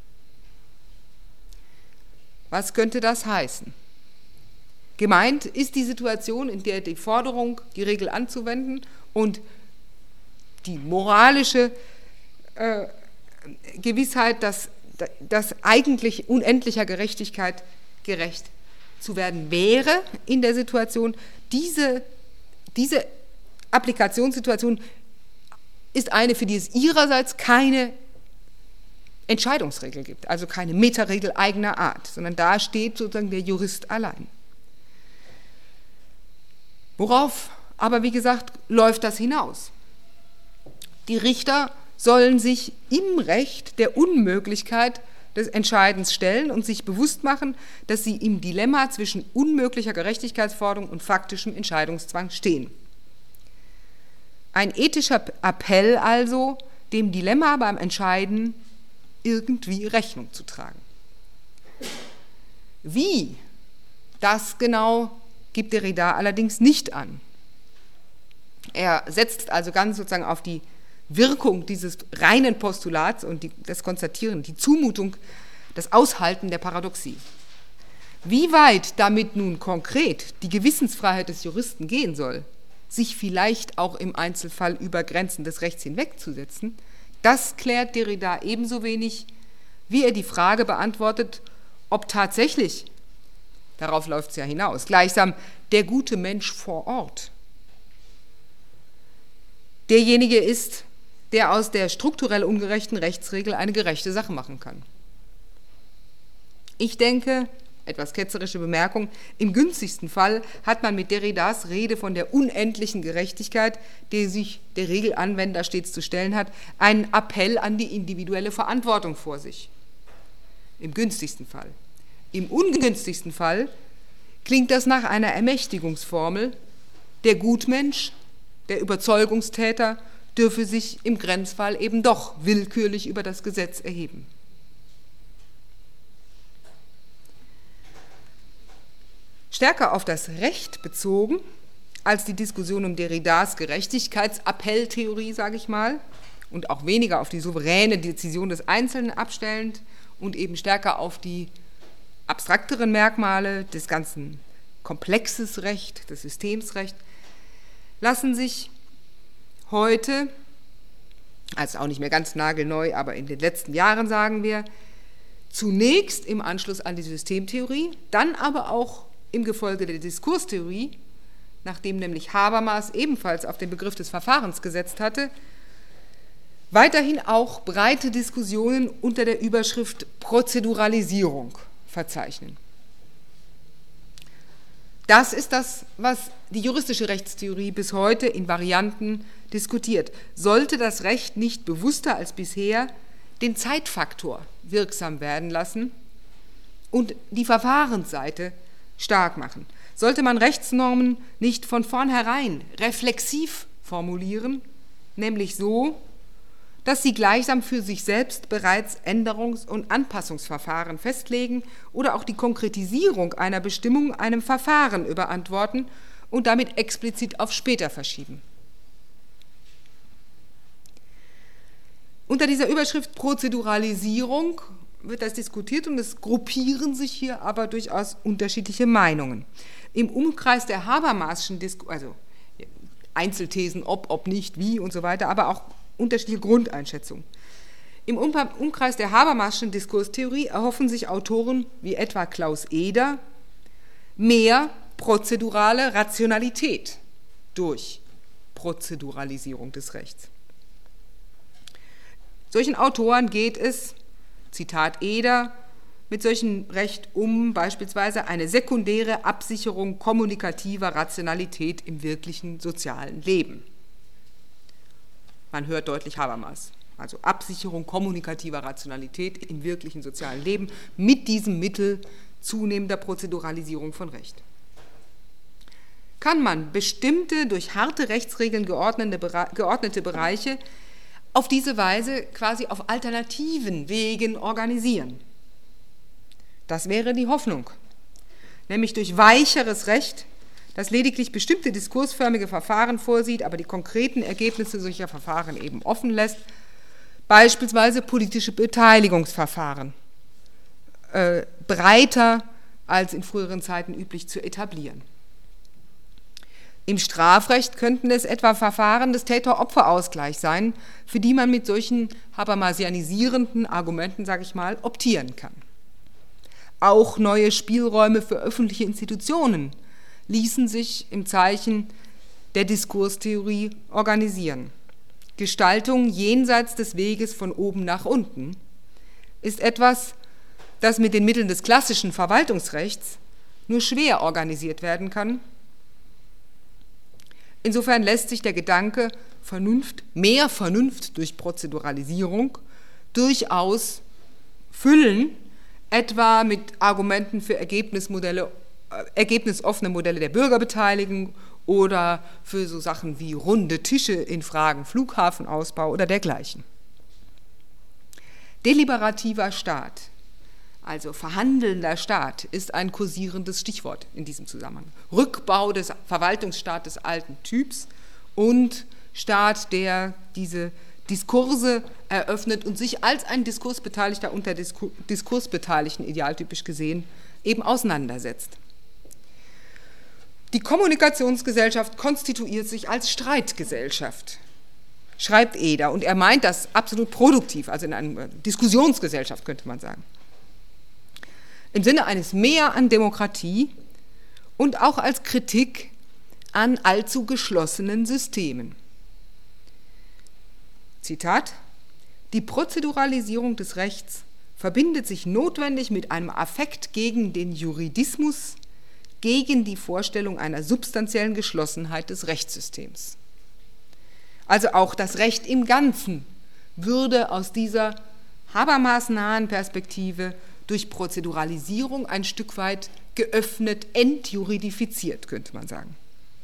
Speaker 1: Was könnte das heißen? Gemeint ist die Situation, in der die Forderung, die Regel anzuwenden und die moralische äh, Gewissheit, dass, dass eigentlich unendlicher Gerechtigkeit gerecht zu werden wäre in der Situation. Diese, diese Applikationssituation ist eine, für die es ihrerseits keine Entscheidungsregel gibt, also keine Metaregel eigener Art, sondern da steht sozusagen der Jurist allein. Worauf aber, wie gesagt, läuft das hinaus? Die Richter sollen sich im Recht der Unmöglichkeit des Entscheidens stellen und sich bewusst machen, dass sie im Dilemma zwischen unmöglicher Gerechtigkeitsforderung und faktischem Entscheidungszwang stehen. Ein ethischer Appell also, dem Dilemma beim Entscheiden irgendwie Rechnung zu tragen. Wie das genau gibt Derrida allerdings nicht an. Er setzt also ganz sozusagen auf die Wirkung dieses reinen Postulats und die, das Konstatieren, die Zumutung, das Aushalten der Paradoxie. Wie weit damit nun konkret die Gewissensfreiheit des Juristen gehen soll, sich vielleicht auch im Einzelfall über Grenzen des Rechts hinwegzusetzen, das klärt Derrida ebenso wenig, wie er die Frage beantwortet, ob tatsächlich, darauf läuft es ja hinaus, gleichsam der gute Mensch vor Ort derjenige ist, der aus der strukturell ungerechten Rechtsregel eine gerechte Sache machen kann. Ich denke, etwas ketzerische Bemerkung, im günstigsten Fall hat man mit Derridas Rede von der unendlichen Gerechtigkeit, die sich der Regelanwender stets zu stellen hat, einen Appell an die individuelle Verantwortung vor sich. Im günstigsten Fall. Im ungünstigsten Fall klingt das nach einer Ermächtigungsformel, der Gutmensch, der Überzeugungstäter dürfe sich im Grenzfall eben doch willkürlich über das Gesetz erheben. Stärker auf das Recht bezogen als die Diskussion um Derridas Gerechtigkeitsappelltheorie, sage ich mal, und auch weniger auf die souveräne Dezision des Einzelnen abstellend und eben stärker auf die abstrakteren Merkmale des ganzen Komplexes Recht, des Systemsrecht, lassen sich heute, also auch nicht mehr ganz nagelneu, aber in den letzten Jahren sagen wir, zunächst im Anschluss an die Systemtheorie, dann aber auch im Gefolge der Diskurstheorie, nachdem nämlich Habermas ebenfalls auf den Begriff des Verfahrens gesetzt hatte, weiterhin auch breite Diskussionen unter der Überschrift Prozeduralisierung verzeichnen. Das ist das, was die juristische Rechtstheorie bis heute in Varianten diskutiert. Sollte das Recht nicht bewusster als bisher den Zeitfaktor wirksam werden lassen und die Verfahrensseite stark machen? Sollte man Rechtsnormen nicht von vornherein reflexiv formulieren, nämlich so, dass sie gleichsam für sich selbst bereits Änderungs- und Anpassungsverfahren festlegen oder auch die Konkretisierung einer Bestimmung einem Verfahren überantworten und damit explizit auf später verschieben. Unter dieser Überschrift Prozeduralisierung wird das diskutiert und es gruppieren sich hier aber durchaus unterschiedliche Meinungen. Im Umkreis der Habermasschen Disku- also Einzelthesen, ob, ob nicht, wie und so weiter, aber auch unterschiedliche Grundeinschätzungen. Im Umkreis der Habermasschen Diskurstheorie erhoffen sich Autoren wie etwa Klaus Eder mehr prozedurale Rationalität durch Prozeduralisierung des Rechts. Solchen Autoren geht es, Zitat Eder, mit solchem Recht um beispielsweise eine sekundäre Absicherung kommunikativer Rationalität im wirklichen sozialen Leben. Man hört deutlich Habermas, also Absicherung kommunikativer Rationalität im wirklichen sozialen Leben mit diesem Mittel zunehmender Prozeduralisierung von Recht. Kann man bestimmte, durch harte Rechtsregeln geordnete Bereiche auf diese Weise quasi auf alternativen Wegen organisieren? Das wäre die Hoffnung, nämlich durch weicheres Recht, das lediglich bestimmte diskursförmige Verfahren vorsieht, aber die konkreten Ergebnisse solcher Verfahren eben offen lässt, beispielsweise politische Beteiligungsverfahren, äh, breiter als in früheren Zeiten üblich zu etablieren. Im Strafrecht könnten es etwa Verfahren des Täter-Opfer-Ausgleichs sein, für die man mit solchen habermasianisierenden Argumenten, sage ich mal, optieren kann. Auch neue Spielräume für öffentliche Institutionen ließen sich im Zeichen der Diskurstheorie organisieren. Gestaltung jenseits des Weges von oben nach unten ist etwas, das mit den Mitteln des klassischen Verwaltungsrechts nur schwer organisiert werden kann. Insofern lässt sich der Gedanke Vernunft, mehr Vernunft durch Prozeduralisierung durchaus füllen, etwa mit Argumenten für Ergebnismodelle, ergebnisoffene Modelle der Bürgerbeteiligung oder für so Sachen wie runde Tische in Fragen Flughafenausbau oder dergleichen. Deliberativer Staat, also verhandelnder Staat, ist ein kursierendes Stichwort in diesem Zusammenhang. Rückbau des Verwaltungsstaates alten Typs und Staat, der diese Diskurse eröffnet und sich als ein Diskursbeteiligter unter Diskur- Diskursbeteiligten, idealtypisch gesehen, eben auseinandersetzt. Die Kommunikationsgesellschaft konstituiert sich als Streitgesellschaft, schreibt Eder, und er meint das absolut produktiv, also in einer Diskussionsgesellschaft könnte man sagen. Im Sinne eines Mehr an Demokratie und auch als Kritik an allzu geschlossenen Systemen. Zitat: Die Prozeduralisierung des Rechts verbindet sich notwendig mit einem Affekt gegen den Juridismus, gegen die Vorstellung einer substanziellen Geschlossenheit des Rechtssystems. Also auch das Recht im Ganzen würde aus dieser Habermas-nahen Perspektive durch Prozeduralisierung ein Stück weit geöffnet, entjuridifiziert, könnte man sagen.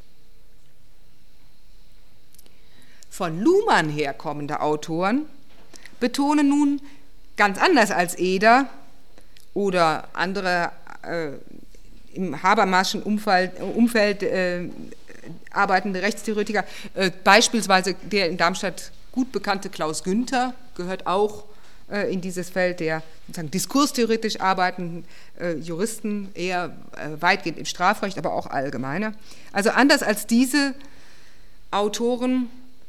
Speaker 1: Von Luhmann herkommende Autoren betonen nun ganz anders als Eder oder andere äh, im Habermasschen Umfeld, Umfeld äh, arbeitende Rechtstheoretiker, äh, beispielsweise der in Darmstadt gut bekannte Klaus Günther gehört auch äh, in dieses Feld der sozusagen diskurstheoretisch arbeitenden äh, Juristen, eher äh, weitgehend im Strafrecht, aber auch allgemeiner. Also anders als diese Autoren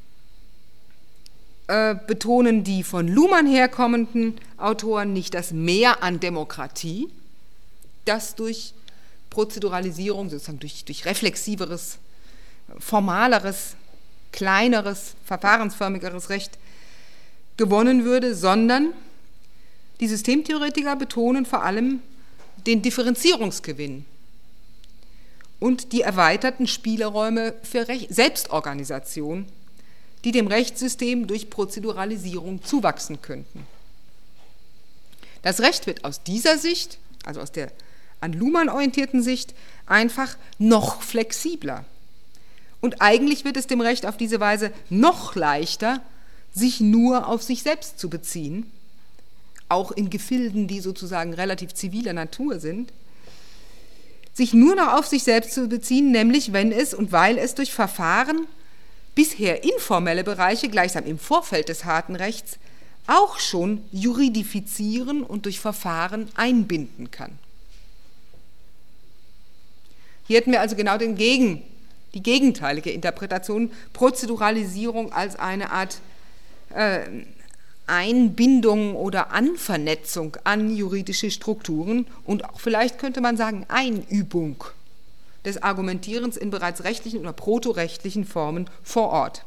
Speaker 1: äh, betonen die von Luhmann herkommenden Autoren nicht das Mehr an Demokratie, das durch Prozeduralisierung, sozusagen durch, durch reflexiveres, formaleres, kleineres, verfahrensförmigeres Recht gewonnen würde, sondern die Systemtheoretiker betonen vor allem den Differenzierungsgewinn und die erweiterten Spielräume für Rech- Selbstorganisation, die dem Rechtssystem durch Prozeduralisierung zuwachsen könnten. Das Recht wird aus dieser Sicht, also aus der an Luhmann orientierten Sicht, einfach noch flexibler. Und eigentlich wird es dem Recht auf diese Weise noch leichter, sich nur auf sich selbst zu beziehen, auch in Gefilden, die sozusagen relativ ziviler Natur sind, sich nur noch auf sich selbst zu beziehen, nämlich wenn es und weil es durch Verfahren bisher informelle Bereiche gleichsam im Vorfeld des harten Rechts auch schon juridifizieren und durch Verfahren einbinden kann. Hier hätten wir also genau den Gegen, die gegenteilige Interpretation, Prozeduralisierung als eine Art äh, Einbindung oder Anvernetzung an juridische Strukturen und auch vielleicht könnte man sagen Einübung des Argumentierens in bereits rechtlichen oder protorechtlichen Formen vor Ort.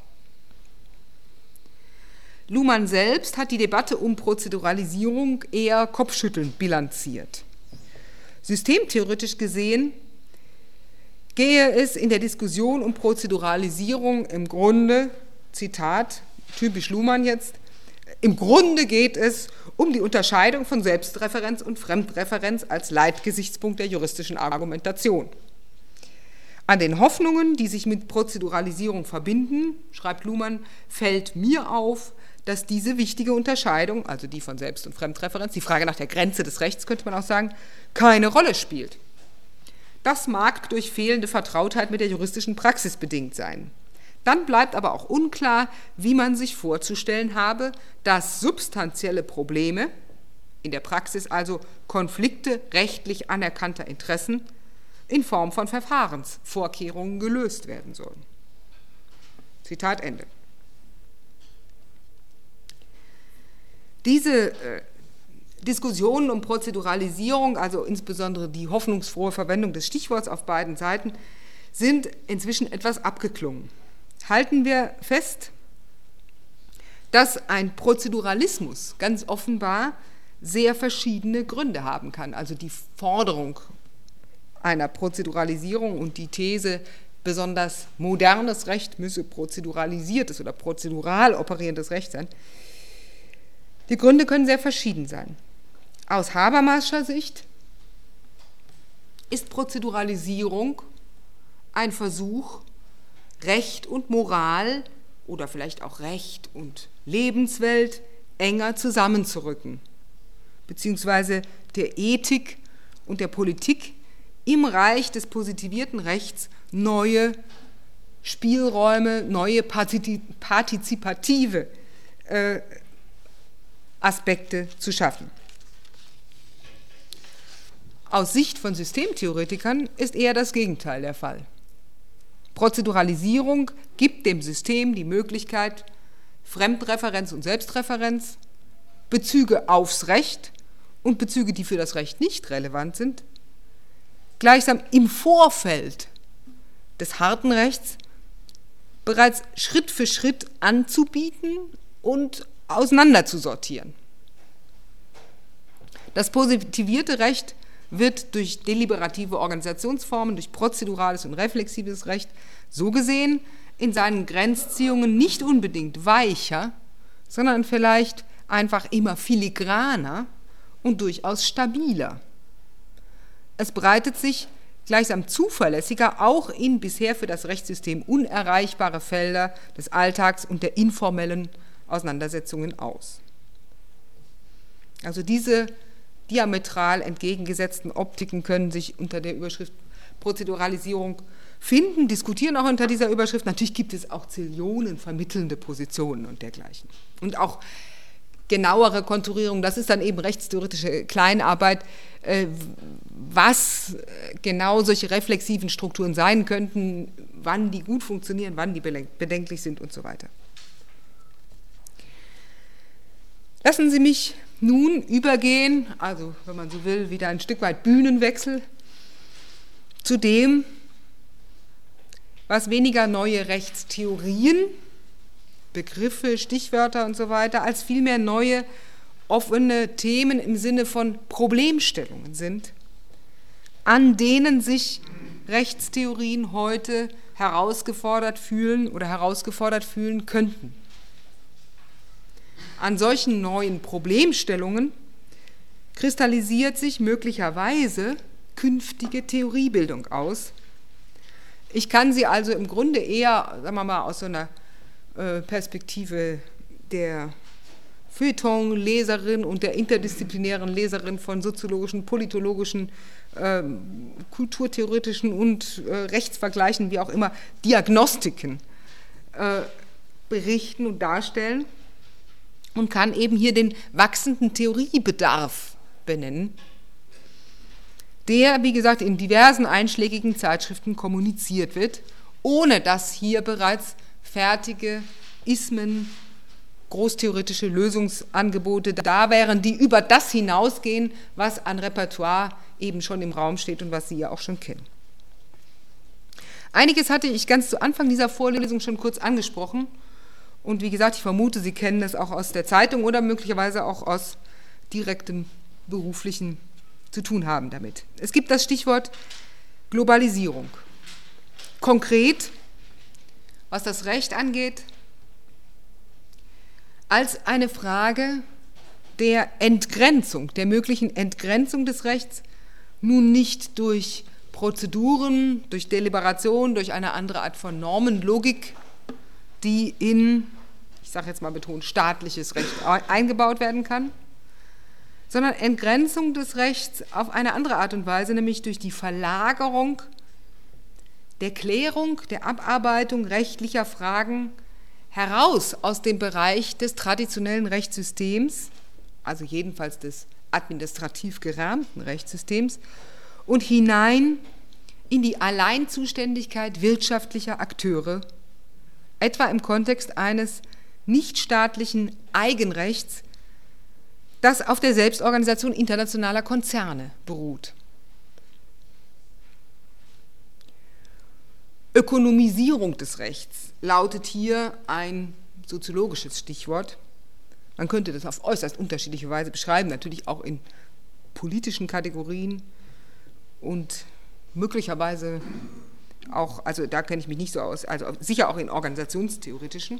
Speaker 1: Luhmann selbst hat die Debatte um Prozeduralisierung eher kopfschüttelnd bilanziert. Systemtheoretisch gesehen gehe es in der Diskussion um Prozeduralisierung im Grunde, Zitat, typisch Luhmann jetzt, im Grunde geht es um die Unterscheidung von Selbstreferenz und Fremdreferenz als Leitgesichtspunkt der juristischen Argumentation. An den Hoffnungen, die sich mit Prozeduralisierung verbinden, schreibt Luhmann, fällt mir auf, dass diese wichtige Unterscheidung, also die von Selbst- und Fremdreferenz, die Frage nach der Grenze des Rechts, könnte man auch sagen, keine Rolle spielt. Das mag durch fehlende Vertrautheit mit der juristischen Praxis bedingt sein. Dann bleibt aber auch unklar, wie man sich vorzustellen habe, dass substanzielle Probleme, in der Praxis also Konflikte rechtlich anerkannter Interessen, in Form von Verfahrensvorkehrungen gelöst werden sollen. Zitat Ende. Diese äh, Diskussionen um Prozeduralisierung, also insbesondere die hoffnungsfrohe Verwendung des Stichworts auf beiden Seiten, sind inzwischen etwas abgeklungen. Halten wir fest, dass ein Prozeduralismus ganz offenbar sehr verschiedene Gründe haben kann. Also die Forderung einer Prozeduralisierung und die These, besonders modernes Recht müsse prozeduralisiertes oder prozedural operierendes Recht sein. Die Gründe können sehr verschieden sein. Aus Habermascher Sicht ist Prozeduralisierung ein Versuch, Recht und Moral oder vielleicht auch Recht und Lebenswelt enger zusammenzurücken, beziehungsweise der Ethik und der Politik im Reich des positivierten Rechts neue Spielräume, neue partizipative äh, Aspekte zu schaffen. Aus Sicht von Systemtheoretikern ist eher das Gegenteil der Fall. Prozeduralisierung gibt dem System die Möglichkeit, Fremdreferenz und Selbstreferenz, Bezüge aufs Recht und Bezüge, die für das Recht nicht relevant sind, gleichsam im Vorfeld des harten Rechts bereits Schritt für Schritt anzubieten und auseinanderzusortieren. Das positivierte Recht wird durch deliberative Organisationsformen, durch prozedurales und reflexives Recht so gesehen in seinen Grenzziehungen nicht unbedingt weicher, sondern vielleicht einfach immer filigraner und durchaus stabiler. Es breitet sich gleichsam zuverlässiger auch in bisher für das Rechtssystem unerreichbare Felder des Alltags und der informellen Auseinandersetzungen aus. Also diese diametral entgegengesetzten Optiken können sich unter der Überschrift Prozeduralisierung finden, diskutieren auch unter dieser Überschrift. Natürlich gibt es auch Zillionen vermittelnde Positionen und dergleichen. Und auch genauere Konturierung, das ist dann eben rechtstheoretische Kleinarbeit, was genau solche reflexiven Strukturen sein könnten, wann die gut funktionieren, wann die bedenklich sind und so weiter. Lassen Sie mich nun übergehen, also wenn man so will, wieder ein Stück weit Bühnenwechsel, zu dem, was weniger neue Rechtstheorien, Begriffe, Stichwörter und so weiter, als vielmehr neue offene Themen im Sinne von Problemstellungen sind, an denen sich Rechtstheorien heute herausgefordert fühlen oder herausgefordert fühlen könnten. An solchen neuen Problemstellungen kristallisiert sich möglicherweise künftige Theoriebildung aus. Ich kann sie also im Grunde eher, sagen wir mal, aus so einer Perspektive der Feuilleton-Leserin und der interdisziplinären Leserin von soziologischen, politologischen, äh, kulturtheoretischen und äh, Rechtsvergleichen, wie auch immer, Diagnostiken äh, berichten und darstellen und kann eben hier den wachsenden Theoriebedarf benennen, der, wie gesagt, in diversen einschlägigen Zeitschriften kommuniziert wird, ohne dass hier bereits fertige Ismen, großtheoretische Lösungsangebote da wären, die über das hinausgehen, was an Repertoire eben schon im Raum steht und was Sie ja auch schon kennen. Einiges hatte ich ganz zu Anfang dieser Vorlesung schon kurz angesprochen und wie gesagt, ich vermute, Sie kennen das auch aus der Zeitung oder möglicherweise auch aus direktem beruflichen zu tun haben damit. Es gibt das Stichwort Globalisierung. Konkret, was das Recht angeht, als eine Frage der Entgrenzung, der möglichen Entgrenzung des Rechts, nun nicht durch Prozeduren, durch Deliberation, durch eine andere Art von Normenlogik, die in, ich sage jetzt mal betont, staatliches Recht eingebaut werden kann, sondern Entgrenzung des Rechts auf eine andere Art und Weise, nämlich durch die Verlagerung der Klärung, der Abarbeitung rechtlicher Fragen heraus aus dem Bereich des traditionellen Rechtssystems, also jedenfalls des administrativ gerahmten Rechtssystems, und hinein in die Alleinzuständigkeit wirtschaftlicher Akteure, etwa im Kontext eines nichtstaatlichen Eigenrechts, das auf der Selbstorganisation internationaler Konzerne beruht. Ökonomisierung des Rechts lautet hier ein soziologisches Stichwort. Man könnte das auf äußerst unterschiedliche Weise beschreiben, natürlich auch in politischen Kategorien und möglicherweise auch, also da kenne ich mich nicht so aus, also sicher auch in organisationstheoretischen.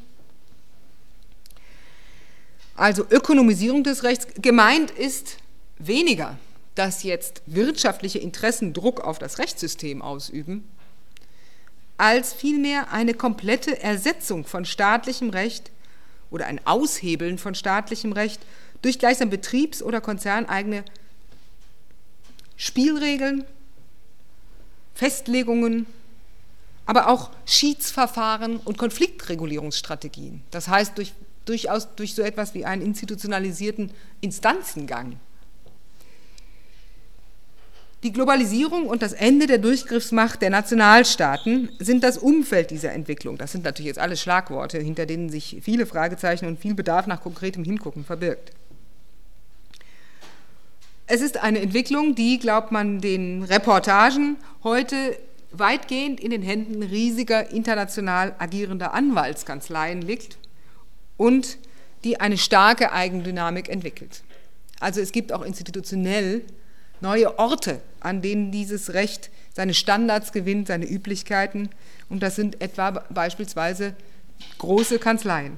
Speaker 1: Also Ökonomisierung des Rechts, gemeint ist weniger, dass jetzt wirtschaftliche Interessen Druck auf das Rechtssystem ausüben, als vielmehr eine komplette Ersetzung von staatlichem Recht oder ein Aushebeln von staatlichem Recht durch gleichsam betriebs- oder konzerneigene Spielregeln, Festlegungen, aber auch Schiedsverfahren und Konfliktregulierungsstrategien. Das heißt, durch, durchaus durch so etwas wie einen institutionalisierten Instanzengang. Die Globalisierung und das Ende der Durchgriffsmacht der Nationalstaaten sind das Umfeld dieser Entwicklung. Das sind natürlich jetzt alles Schlagworte, hinter denen sich viele Fragezeichen und viel Bedarf nach konkretem Hingucken verbirgt. Es ist eine Entwicklung, die, glaubt man den Reportagen, heute weitgehend in den Händen riesiger international agierender Anwaltskanzleien liegt und die eine starke Eigendynamik entwickelt. Also es gibt auch institutionell neue Orte, an denen dieses Recht seine Standards gewinnt, seine Üblichkeiten, und das sind etwa beispielsweise große Kanzleien.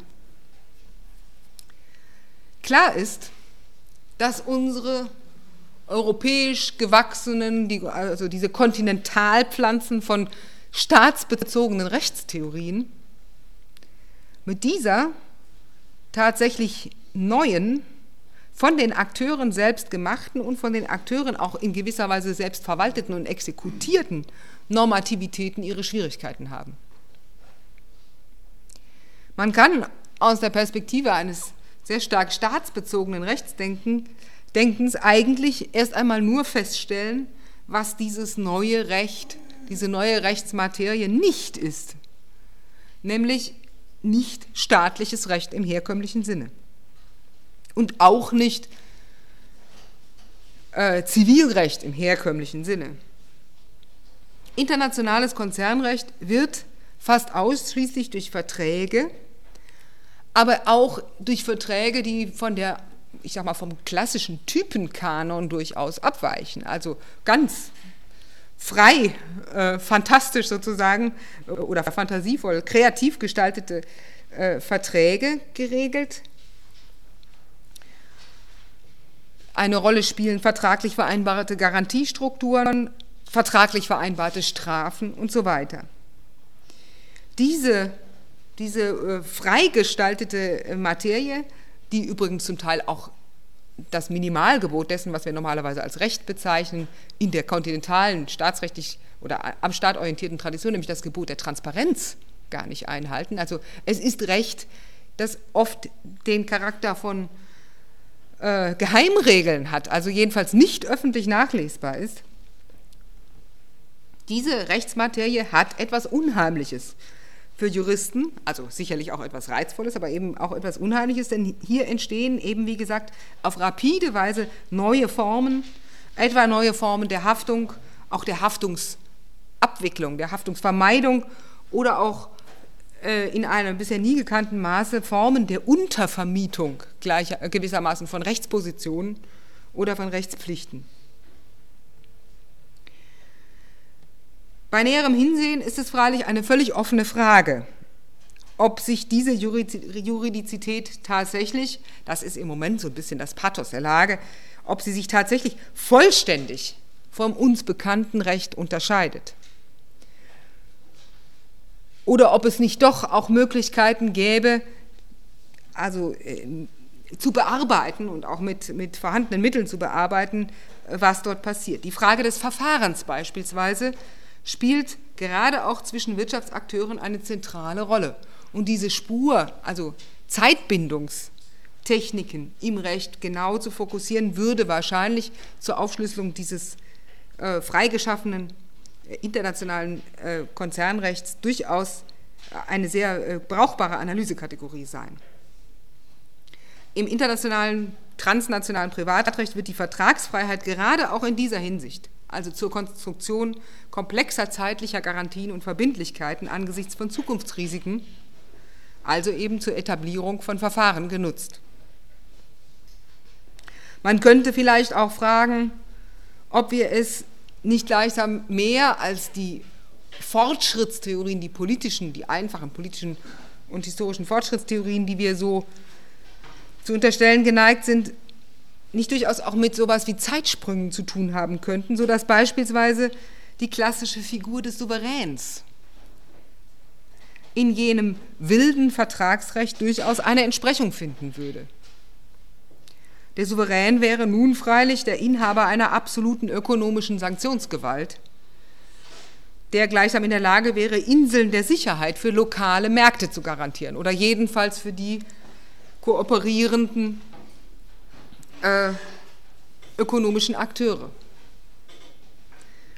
Speaker 1: Klar ist, dass unsere europäisch gewachsenen, die, also diese Kontinentalpflanzen von staatsbezogenen Rechtstheorien mit dieser tatsächlich neuen, von den Akteuren selbst gemachten und von den Akteuren auch in gewisser Weise selbst verwalteten und exekutierten Normativitäten ihre Schwierigkeiten haben. Man kann aus der Perspektive eines sehr stark staatsbezogenen Rechtsdenkens eigentlich erst einmal nur feststellen, was dieses neue Recht, diese neue Rechtsmaterie nicht ist, nämlich nicht staatliches Recht im herkömmlichen Sinne. Und auch nicht äh, Zivilrecht im herkömmlichen Sinne. Internationales Konzernrecht wird fast ausschließlich durch Verträge, aber auch durch Verträge, die von der, ich sag mal, vom klassischen Typenkanon durchaus abweichen, also ganz frei, äh, fantastisch sozusagen oder fantasievoll, kreativ gestaltete äh, Verträge geregelt. Eine Rolle spielen vertraglich vereinbarte Garantiestrukturen, vertraglich vereinbarte Strafen und so weiter. Diese, diese äh, freigestaltete Materie, die übrigens zum Teil auch das Minimalgebot dessen, was wir normalerweise als Recht bezeichnen, in der kontinentalen, staatsrechtlich oder am Staat orientierten Tradition, nämlich das Gebot der Transparenz, gar nicht einhalten. Also es ist Recht, das oft den Charakter von äh, Geheimregeln hat, also jedenfalls nicht öffentlich nachlesbar ist. Diese Rechtsmaterie hat etwas Unheimliches für Juristen, also sicherlich auch etwas Reizvolles, aber eben auch etwas Unheimliches, denn hier entstehen eben, wie gesagt, auf rapide Weise neue Formen, etwa neue Formen der Haftung, auch der Haftungsabwicklung, der Haftungsvermeidung oder auch äh, in einem bisher nie gekannten Maße Formen der Untervermietung gleicher, äh, gewissermaßen von Rechtspositionen oder von Rechtspflichten. Bei näherem Hinsehen ist es freilich eine völlig offene Frage, ob sich diese Juridizität tatsächlich, das ist im Moment so ein bisschen das Pathos der Lage, ob sie sich tatsächlich vollständig vom uns bekannten Recht unterscheidet. Oder ob es nicht doch auch Möglichkeiten gäbe, also äh, zu bearbeiten und auch mit, mit vorhandenen Mitteln zu bearbeiten, was dort passiert. Die Frage des Verfahrens beispielsweise spielt gerade auch zwischen Wirtschaftsakteuren eine zentrale Rolle. Und diese Spur, also Zeitbindungstechniken im Recht genau zu fokussieren, würde wahrscheinlich zur Aufschlüsselung dieses äh, freigeschaffenen äh, internationalen äh, Konzernrechts durchaus eine sehr äh, brauchbare Analysekategorie sein. Im internationalen, transnationalen Privatrecht wird die Vertragsfreiheit gerade auch in dieser Hinsicht, also zur Konstruktion komplexer zeitlicher Garantien und Verbindlichkeiten angesichts von Zukunftsrisiken, also eben zur Etablierung von Verfahren genutzt. Man könnte vielleicht auch fragen, ob wir es nicht gleichsam mehr als die Fortschrittstheorien, die politischen, die einfachen politischen und historischen Fortschrittstheorien, die wir so zu unterstellen geneigt sind, nicht durchaus auch mit sowas wie Zeitsprüngen zu tun haben könnten, sodass beispielsweise die klassische Figur des Souveräns in jenem wilden Vertragsrecht durchaus eine Entsprechung finden würde. Der Souverän wäre nun freilich der Inhaber einer absoluten ökonomischen Sanktionsgewalt, der gleichsam in der Lage wäre, Inseln der Sicherheit für lokale Märkte zu garantieren oder jedenfalls für die kooperierenden äh, ökonomischen Akteure.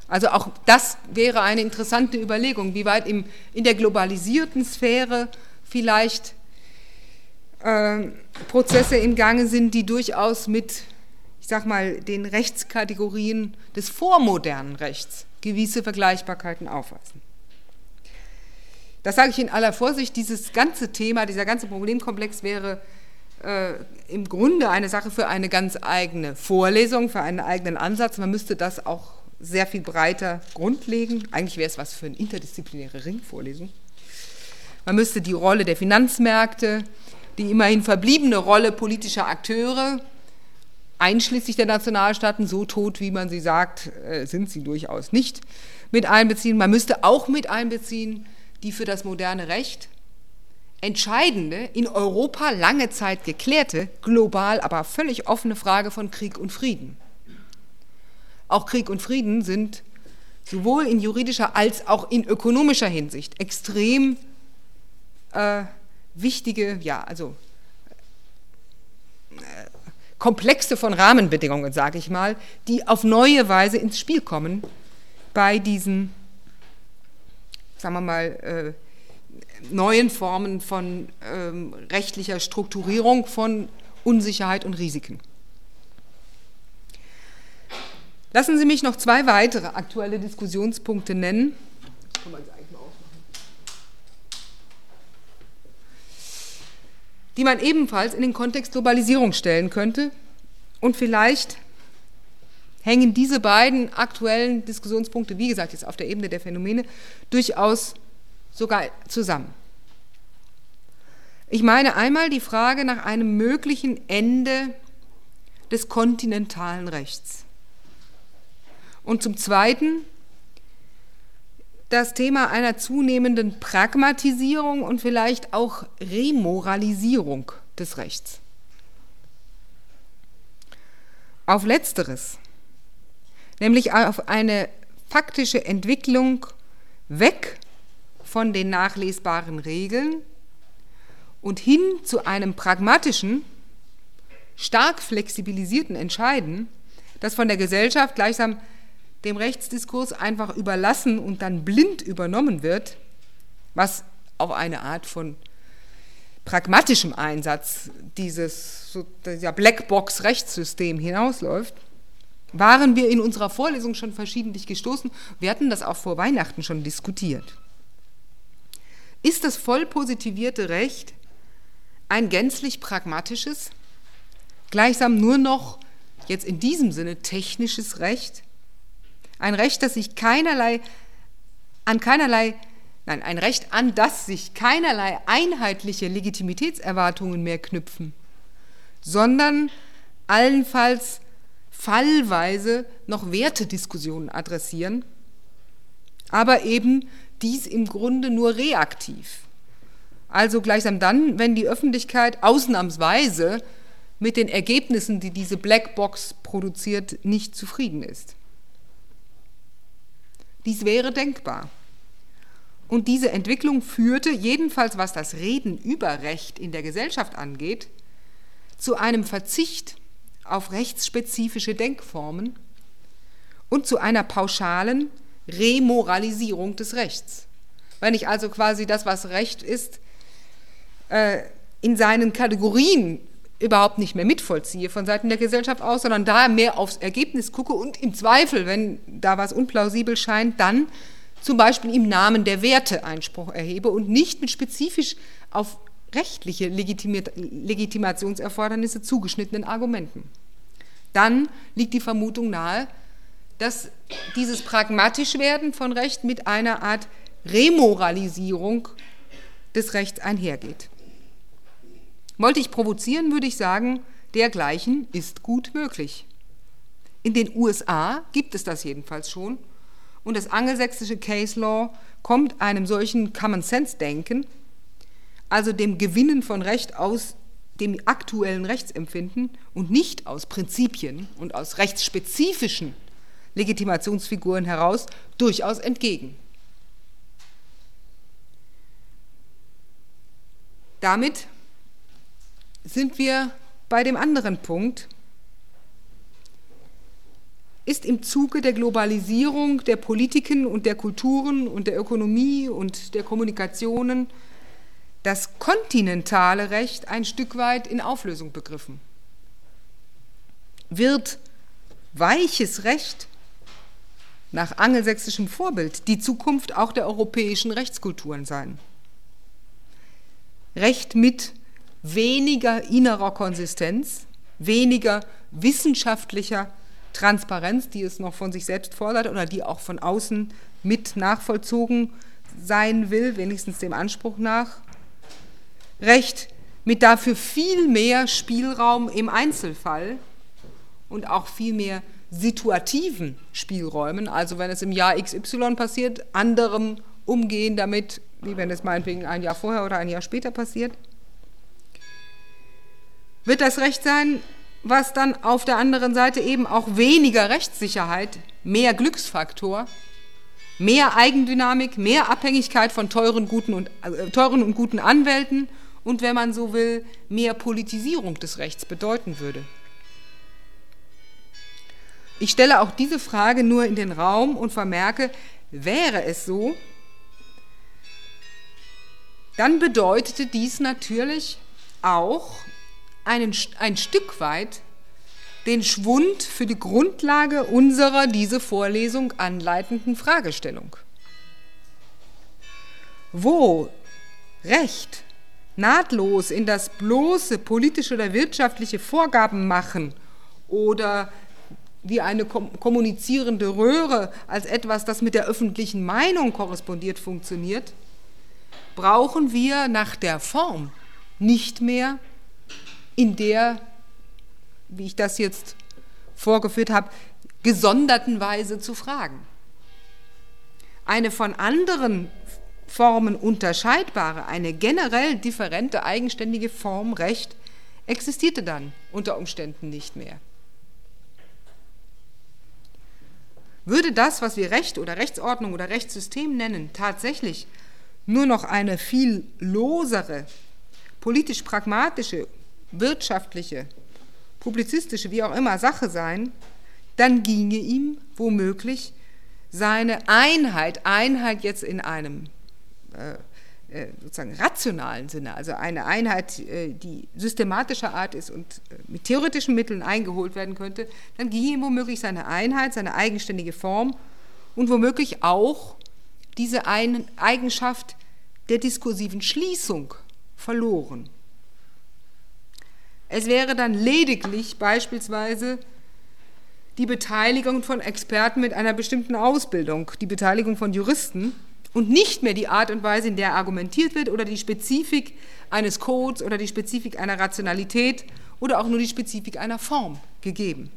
Speaker 1: Also auch das wäre eine interessante Überlegung, wie weit im, in der globalisierten Sphäre vielleicht äh, Prozesse im Gange sind, die durchaus mit, ich sag mal, den Rechtskategorien des vormodernen Rechts gewisse Vergleichbarkeiten aufweisen. Das sage ich in aller Vorsicht, dieses ganze Thema, dieser ganze Problemkomplex wäre äh, im Grunde eine Sache für eine ganz eigene Vorlesung, für einen eigenen Ansatz. Man müsste das auch sehr viel breiter grundlegen. Eigentlich wäre es was für eine interdisziplinäre Ringvorlesung. Man müsste die Rolle der Finanzmärkte, die immerhin verbliebene Rolle politischer Akteure, einschließlich der Nationalstaaten, so tot, wie man sie sagt, sind sie durchaus nicht, mit einbeziehen. Man müsste auch mit einbeziehen die für das moderne Recht entscheidende, in Europa lange Zeit geklärte, global aber völlig offene Frage von Krieg und Frieden. Auch Krieg und Frieden sind sowohl in juridischer als auch in ökonomischer Hinsicht extrem äh, wichtige, ja, also äh, Komplexe von Rahmenbedingungen, sage ich mal, die auf neue Weise ins Spiel kommen bei diesen, sagen wir mal, äh, neuen Formen von ähm, rechtlicher Strukturierung von Unsicherheit und Risiken. Lassen Sie mich noch zwei weitere aktuelle Diskussionspunkte nennen. Kann man sie eigentlich mal aufmachen. Die man ebenfalls in den Kontext Globalisierung stellen könnte. Und vielleicht hängen diese beiden aktuellen Diskussionspunkte, wie gesagt, jetzt auf der Ebene der Phänomene, durchaus sogar zusammen. Ich meine einmal die Frage nach einem möglichen Ende des kontinentalen Rechts. Und zum Zweiten das Thema einer zunehmenden Pragmatisierung und vielleicht auch Remoralisierung des Rechts. Auf Letzteres, nämlich auf eine faktische Entwicklung weg von den nachlesbaren Regeln und hin zu einem pragmatischen, stark flexibilisierten Entscheiden, das von der Gesellschaft gleichsam dem Rechtsdiskurs einfach überlassen und dann blind übernommen wird, was auf eine Art von pragmatischem Einsatz dieses so, dieser Blackbox-Rechtssystem hinausläuft, waren wir in unserer Vorlesung schon verschiedentlich gestoßen. Wir hatten das auch vor Weihnachten schon diskutiert. Ist das voll positivierte Recht ein gänzlich pragmatisches, gleichsam nur noch, jetzt in diesem Sinne, technisches Recht? Ein Recht, das sich keinerlei, an keinerlei, nein, ein Recht, an das sich keinerlei einheitliche Legitimitätserwartungen mehr knüpfen, sondern allenfalls fallweise noch Wertediskussionen adressieren, aber eben dies im Grunde nur reaktiv. Also gleichsam dann, wenn die Öffentlichkeit ausnahmsweise mit den Ergebnissen, die diese Blackbox produziert, nicht zufrieden ist. Dies wäre denkbar. Und diese Entwicklung führte, jedenfalls was das Reden über Recht in der Gesellschaft angeht, zu einem Verzicht auf rechtsspezifische Denkformen und zu einer pauschalen Remoralisierung des Rechts. Wenn ich also quasi das, was Recht ist, in seinen Kategorien überhaupt nicht mehr mitvollziehe von Seiten der Gesellschaft aus, sondern da mehr aufs Ergebnis gucke und im Zweifel, wenn da was unplausibel scheint, dann zum Beispiel im Namen der Werte Einspruch erhebe und nicht mit spezifisch auf rechtliche Legitimationserfordernisse zugeschnittenen Argumenten. Dann liegt die Vermutung nahe, dass dieses Pragmatischwerden von Recht mit einer Art Remoralisierung des Rechts einhergeht. Wollte ich provozieren, würde ich sagen, dergleichen ist gut möglich. In den U S A gibt es das jedenfalls schon und das angelsächsische Case Law kommt einem solchen Common-Sense-Denken, also dem Gewinnen von Recht aus dem aktuellen Rechtsempfinden und nicht aus Prinzipien und aus rechtsspezifischen Legitimationsfiguren heraus, durchaus entgegen. Damit sind wir bei dem anderen Punkt. ist im Zuge der Globalisierung der Politiken und der Kulturen und der Ökonomie und der Kommunikationen das kontinentale Recht ein Stück weit in Auflösung begriffen. Wird weiches Recht nach angelsächsischem Vorbild die Zukunft auch der europäischen Rechtskulturen sein? Recht mit weniger innerer Konsistenz, weniger wissenschaftlicher Transparenz, die es noch von sich selbst fordert oder die auch von außen mit nachvollzogen sein will, wenigstens dem Anspruch nach. Recht mit dafür viel mehr Spielraum im Einzelfall und auch viel mehr situativen Spielräumen, also wenn es im Jahr X Y passiert, anderem umgehen damit, wie wenn es meinetwegen ein Jahr vorher oder ein Jahr später passiert. Wird das Recht sein, was dann auf der anderen Seite eben auch weniger Rechtssicherheit, mehr Glücksfaktor, mehr Eigendynamik, mehr Abhängigkeit von teuren, guten und, äh, teuren und guten Anwälten und, wenn man so will, mehr Politisierung des Rechts bedeuten würde? Ich stelle auch diese Frage nur in den Raum und vermerke, wäre es so, dann bedeutete dies natürlich auch einen, ein Stück weit den Schwund für die Grundlage unserer diese Vorlesung anleitenden Fragestellung. Wo Recht nahtlos in das bloße politische oder wirtschaftliche Vorgaben machen oder wie eine kommunizierende Röhre als etwas, das mit der öffentlichen Meinung korrespondiert, funktioniert, brauchen wir nach der Form nicht mehr in der, wie ich das jetzt vorgeführt habe, gesonderten Weise zu fragen. Eine von anderen Formen unterscheidbare, eine generell differente, eigenständige Form Recht existierte dann unter Umständen nicht mehr. Würde das, was wir Recht oder Rechtsordnung oder Rechtssystem nennen, tatsächlich nur noch eine viel losere, politisch pragmatische, wirtschaftliche, publizistische, wie auch immer Sache sein, dann ginge ihm womöglich seine Einheit, Einheit jetzt in einem äh, sozusagen rationalen Sinne, also eine Einheit, äh, die systematischer Art ist und äh, mit theoretischen Mitteln eingeholt werden könnte, dann ginge ihm womöglich seine Einheit, seine eigenständige Form und womöglich auch diese Ein- Eigenschaft der diskursiven Schließung verloren. Es wäre dann lediglich beispielsweise die Beteiligung von Experten mit einer bestimmten Ausbildung, die Beteiligung von Juristen und nicht mehr die Art und Weise, in der argumentiert wird oder die Spezifik eines Codes oder die Spezifik einer Rationalität oder auch nur die Spezifik einer Form gegeben.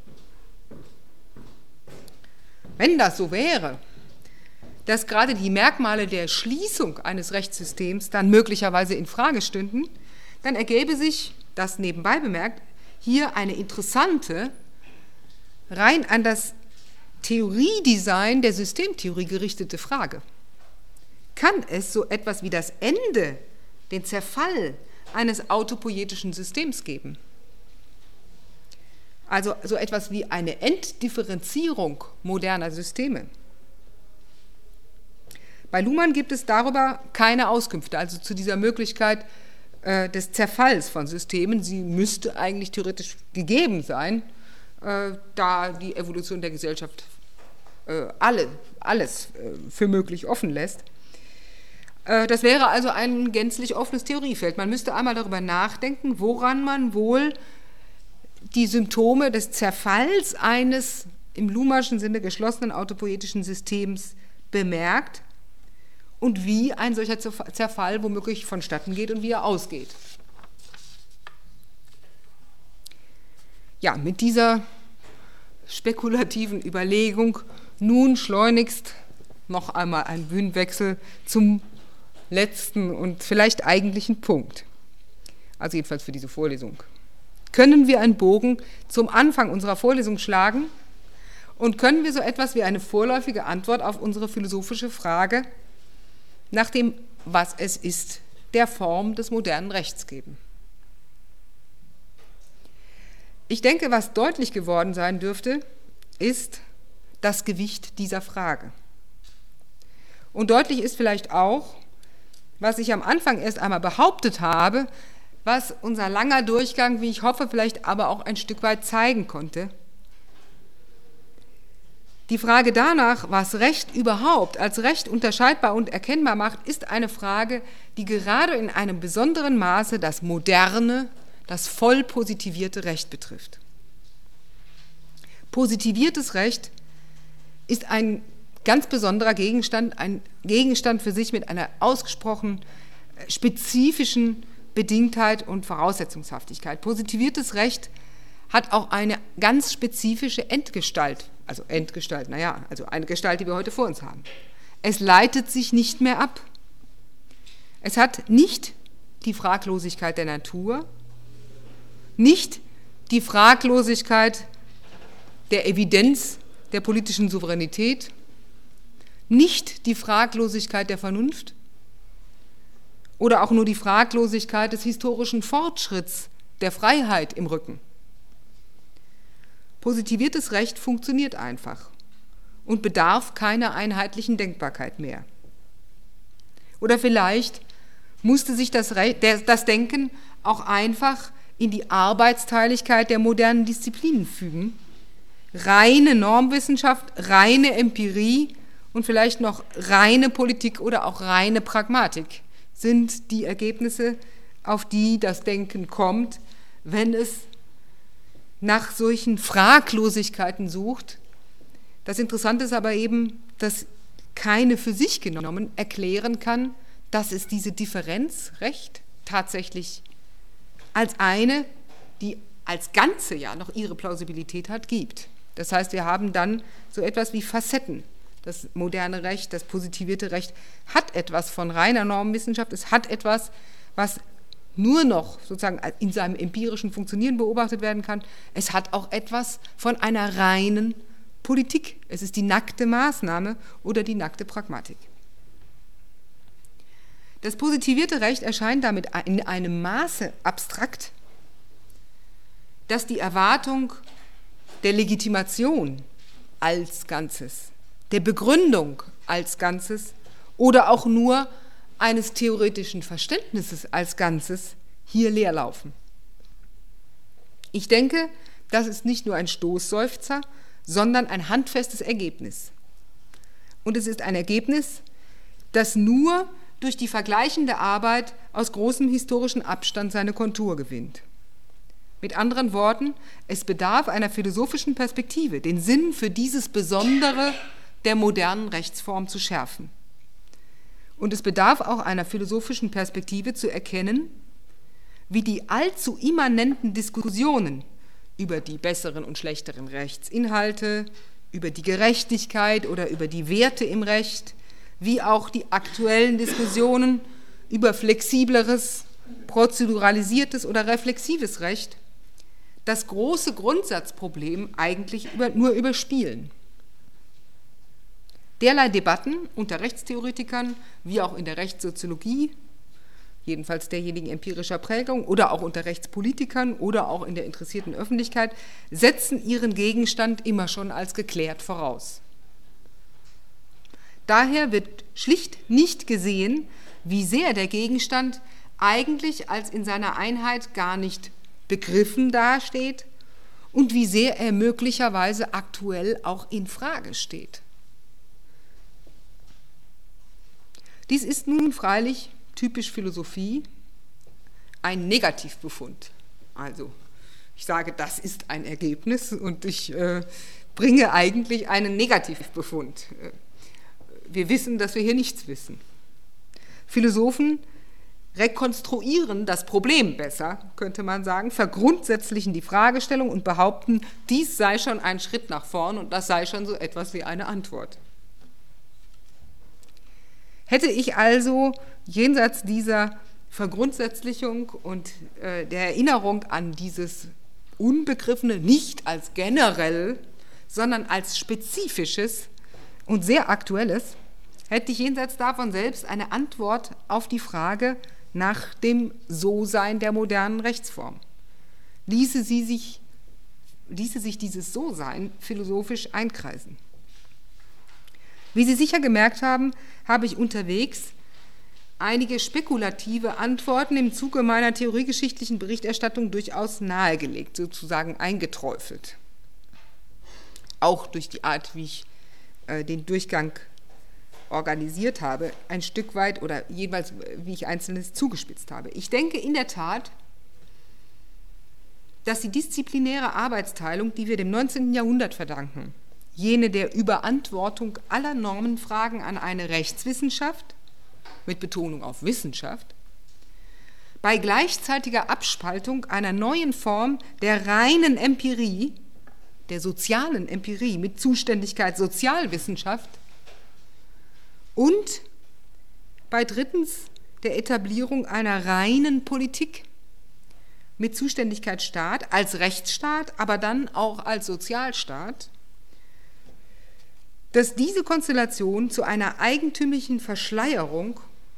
Speaker 1: Wenn das so wäre, dass gerade die Merkmale der Schließung eines Rechtssystems dann möglicherweise in Frage stünden, dann ergäbe sich, das nebenbei bemerkt, hier eine interessante, rein an das Theoriedesign der Systemtheorie gerichtete Frage. Kann es so etwas wie das Ende, den Zerfall eines autopoietischen Systems geben? Also so etwas wie eine Entdifferenzierung moderner Systeme. Bei Luhmann gibt es darüber keine Auskünfte, also zu dieser Möglichkeit äh, des Zerfalls von Systemen. Sie müsste eigentlich theoretisch gegeben sein, äh, da die Evolution der Gesellschaft äh, alle, alles äh, für möglich offen lässt. Äh, das wäre also ein gänzlich offenes Theoriefeld. Man müsste einmal darüber nachdenken, woran man wohl die Symptome des Zerfalls eines im Luhmannschen Sinne geschlossenen autopoietischen Systems bemerkt und wie ein solcher Zerfall womöglich vonstatten geht und wie er ausgeht. Ja, mit dieser spekulativen Überlegung nun schleunigst noch einmal ein Bühnenwechsel zum letzten und vielleicht eigentlichen Punkt. Also jedenfalls für diese Vorlesung. Können wir einen Bogen zum Anfang unserer Vorlesung schlagen und können wir so etwas wie eine vorläufige Antwort auf unsere philosophische Frage nach dem, was es ist, der Form des modernen Rechts geben. Ich denke, was deutlich geworden sein dürfte, ist das Gewicht dieser Frage. Und deutlich ist vielleicht auch, was ich am Anfang erst einmal behauptet habe, was unser langer Durchgang, wie ich hoffe, vielleicht aber auch ein Stück weit zeigen konnte. Die Frage danach, was Recht überhaupt als Recht unterscheidbar und erkennbar macht, ist eine Frage, die gerade in einem besonderen Maße das moderne, das voll positivierte Recht betrifft. Positiviertes Recht ist ein ganz besonderer Gegenstand, ein Gegenstand für sich mit einer ausgesprochen spezifischen Bedingtheit und Voraussetzungshaftigkeit. Positiviertes Recht hat auch eine ganz spezifische Endgestalt, also Endgestalt, naja, also eine Gestalt, die wir heute vor uns haben. Es leitet sich nicht mehr ab. Es hat nicht die Fraglosigkeit der Natur, nicht die Fraglosigkeit der Evidenz der politischen Souveränität, nicht die Fraglosigkeit der Vernunft oder auch nur die Fraglosigkeit des historischen Fortschritts der Freiheit im Rücken. Positiviertes Recht funktioniert einfach und bedarf keiner einheitlichen Denkbarkeit mehr. Oder vielleicht musste sich das, Re- der, das Denken auch einfach in die Arbeitsteiligkeit der modernen Disziplinen fügen. Reine Normwissenschaft, reine Empirie und vielleicht noch reine Politik oder auch reine Pragmatik sind die Ergebnisse, auf die das Denken kommt, wenn es nach solchen Fraglosigkeiten sucht. Das Interessante ist aber eben, dass keine für sich genommen erklären kann, dass es diese Differenz Recht tatsächlich als eine, die als Ganze ja noch ihre Plausibilität hat, gibt. Das heißt, wir haben dann so etwas wie Facetten. Das moderne Recht, das positivierte Recht hat etwas von reiner Normwissenschaft, es hat etwas, was nur noch sozusagen in seinem empirischen Funktionieren beobachtet werden kann. Es hat auch etwas von einer reinen Politik. Es ist die nackte Maßnahme oder die nackte Pragmatik. Das positivierte Recht erscheint damit in einem Maße abstrakt, dass die Erwartung der Legitimation als Ganzes, der Begründung als Ganzes oder auch nur eines theoretischen Verständnisses als Ganzes hier leerlaufen. Ich denke, das ist nicht nur ein Stoßseufzer, sondern ein handfestes Ergebnis. Und es ist ein Ergebnis, das nur durch die vergleichende Arbeit aus großem historischen Abstand seine Kontur gewinnt. Mit anderen Worten, es bedarf einer philosophischen Perspektive, den Sinn für dieses Besondere der modernen Rechtsform zu schärfen. Und es bedarf auch einer philosophischen Perspektive zu erkennen, wie die allzu immanenten Diskussionen über die besseren und schlechteren Rechtsinhalte, über die Gerechtigkeit oder über die Werte im Recht, wie auch die aktuellen Diskussionen über flexibleres, prozeduralisiertes oder reflexives Recht das große Grundsatzproblem eigentlich über, nur überspielen. Derlei Debatten unter Rechtstheoretikern, wie auch in der Rechtssoziologie, jedenfalls derjenigen empirischer Prägung, oder auch unter Rechtspolitikern oder auch in der interessierten Öffentlichkeit, setzen ihren Gegenstand immer schon als geklärt voraus. Daher wird schlicht nicht gesehen, wie sehr der Gegenstand eigentlich als in seiner Einheit gar nicht begriffen dasteht und wie sehr er möglicherweise aktuell auch in Frage steht. Dies ist nun freilich typisch Philosophie, ein Negativbefund. Also ich sage, das ist ein Ergebnis und ich äh, bringe eigentlich einen Negativbefund. Wir wissen, dass wir hier nichts wissen. Philosophen rekonstruieren das Problem besser, könnte man sagen, vergrundsätzlichen die Fragestellung und behaupten, dies sei schon ein Schritt nach vorn und das sei schon so etwas wie eine Antwort. Hätte ich also jenseits dieser Vergrundsätzlichung und äh, der Erinnerung an dieses Unbegriffene nicht als generell, sondern als spezifisches und sehr aktuelles, hätte ich jenseits davon selbst eine Antwort auf die Frage nach dem So-Sein der modernen Rechtsform. Ließe sie sich ließe sich dieses So-Sein philosophisch einkreisen. Wie Sie sicher gemerkt haben, habe ich unterwegs einige spekulative Antworten im Zuge meiner theoriegeschichtlichen Berichterstattung durchaus nahegelegt, sozusagen eingeträufelt. Auch durch die Art, wie ich äh, den Durchgang organisiert habe, ein Stück weit oder jeweils, wie ich Einzelnes zugespitzt habe. Ich denke in der Tat, dass die disziplinäre Arbeitsteilung, die wir dem neunzehnten Jahrhundert verdanken, jene der Überantwortung aller Normenfragen an eine Rechtswissenschaft, mit Betonung auf Wissenschaft, bei gleichzeitiger Abspaltung einer neuen Form der reinen Empirie, der sozialen Empirie mit Zuständigkeit Sozialwissenschaft und bei drittens der Etablierung einer reinen Politik mit Zuständigkeit Staat als Rechtsstaat, aber dann auch als Sozialstaat, dass diese Konstellation zu einer eigentümlichen Verschleierung,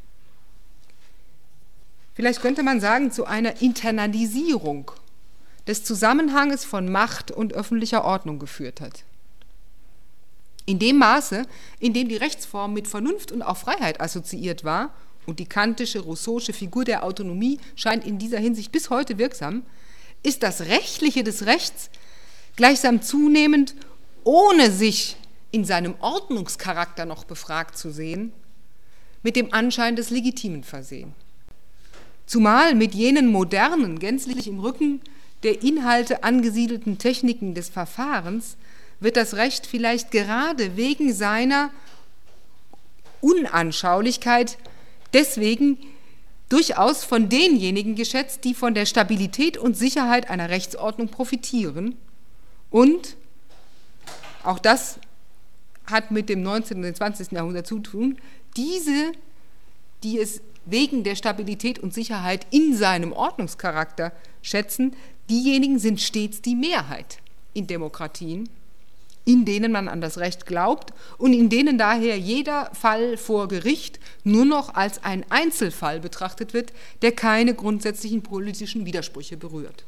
Speaker 1: vielleicht könnte man sagen, zu einer Internalisierung des Zusammenhanges von Macht und öffentlicher Ordnung geführt hat. In dem Maße, in dem die Rechtsform mit Vernunft und auch Freiheit assoziiert war, und die kantische, rousseausche Figur der Autonomie scheint in dieser Hinsicht bis heute wirksam, ist das Rechtliche des Rechts gleichsam zunehmend, ohne sich in seinem Ordnungscharakter noch befragt zu sehen, mit dem Anschein des Legitimen versehen. Zumal mit jenen modernen, gänzlich im Rücken der Inhalte angesiedelten Techniken des Verfahrens wird das Recht vielleicht gerade wegen seiner Unanschaulichkeit deswegen durchaus von denjenigen geschätzt, die von der Stabilität und Sicherheit einer Rechtsordnung profitieren. Und auch das hat mit dem neunzehnten und zwanzigsten Jahrhundert zu tun, diese, die es wegen der Stabilität und Sicherheit in seinem Ordnungscharakter schätzen, diejenigen sind stets die Mehrheit in Demokratien, in denen man an das Recht glaubt und in denen daher jeder Fall vor Gericht nur noch als ein Einzelfall betrachtet wird, der keine grundsätzlichen politischen Widersprüche berührt.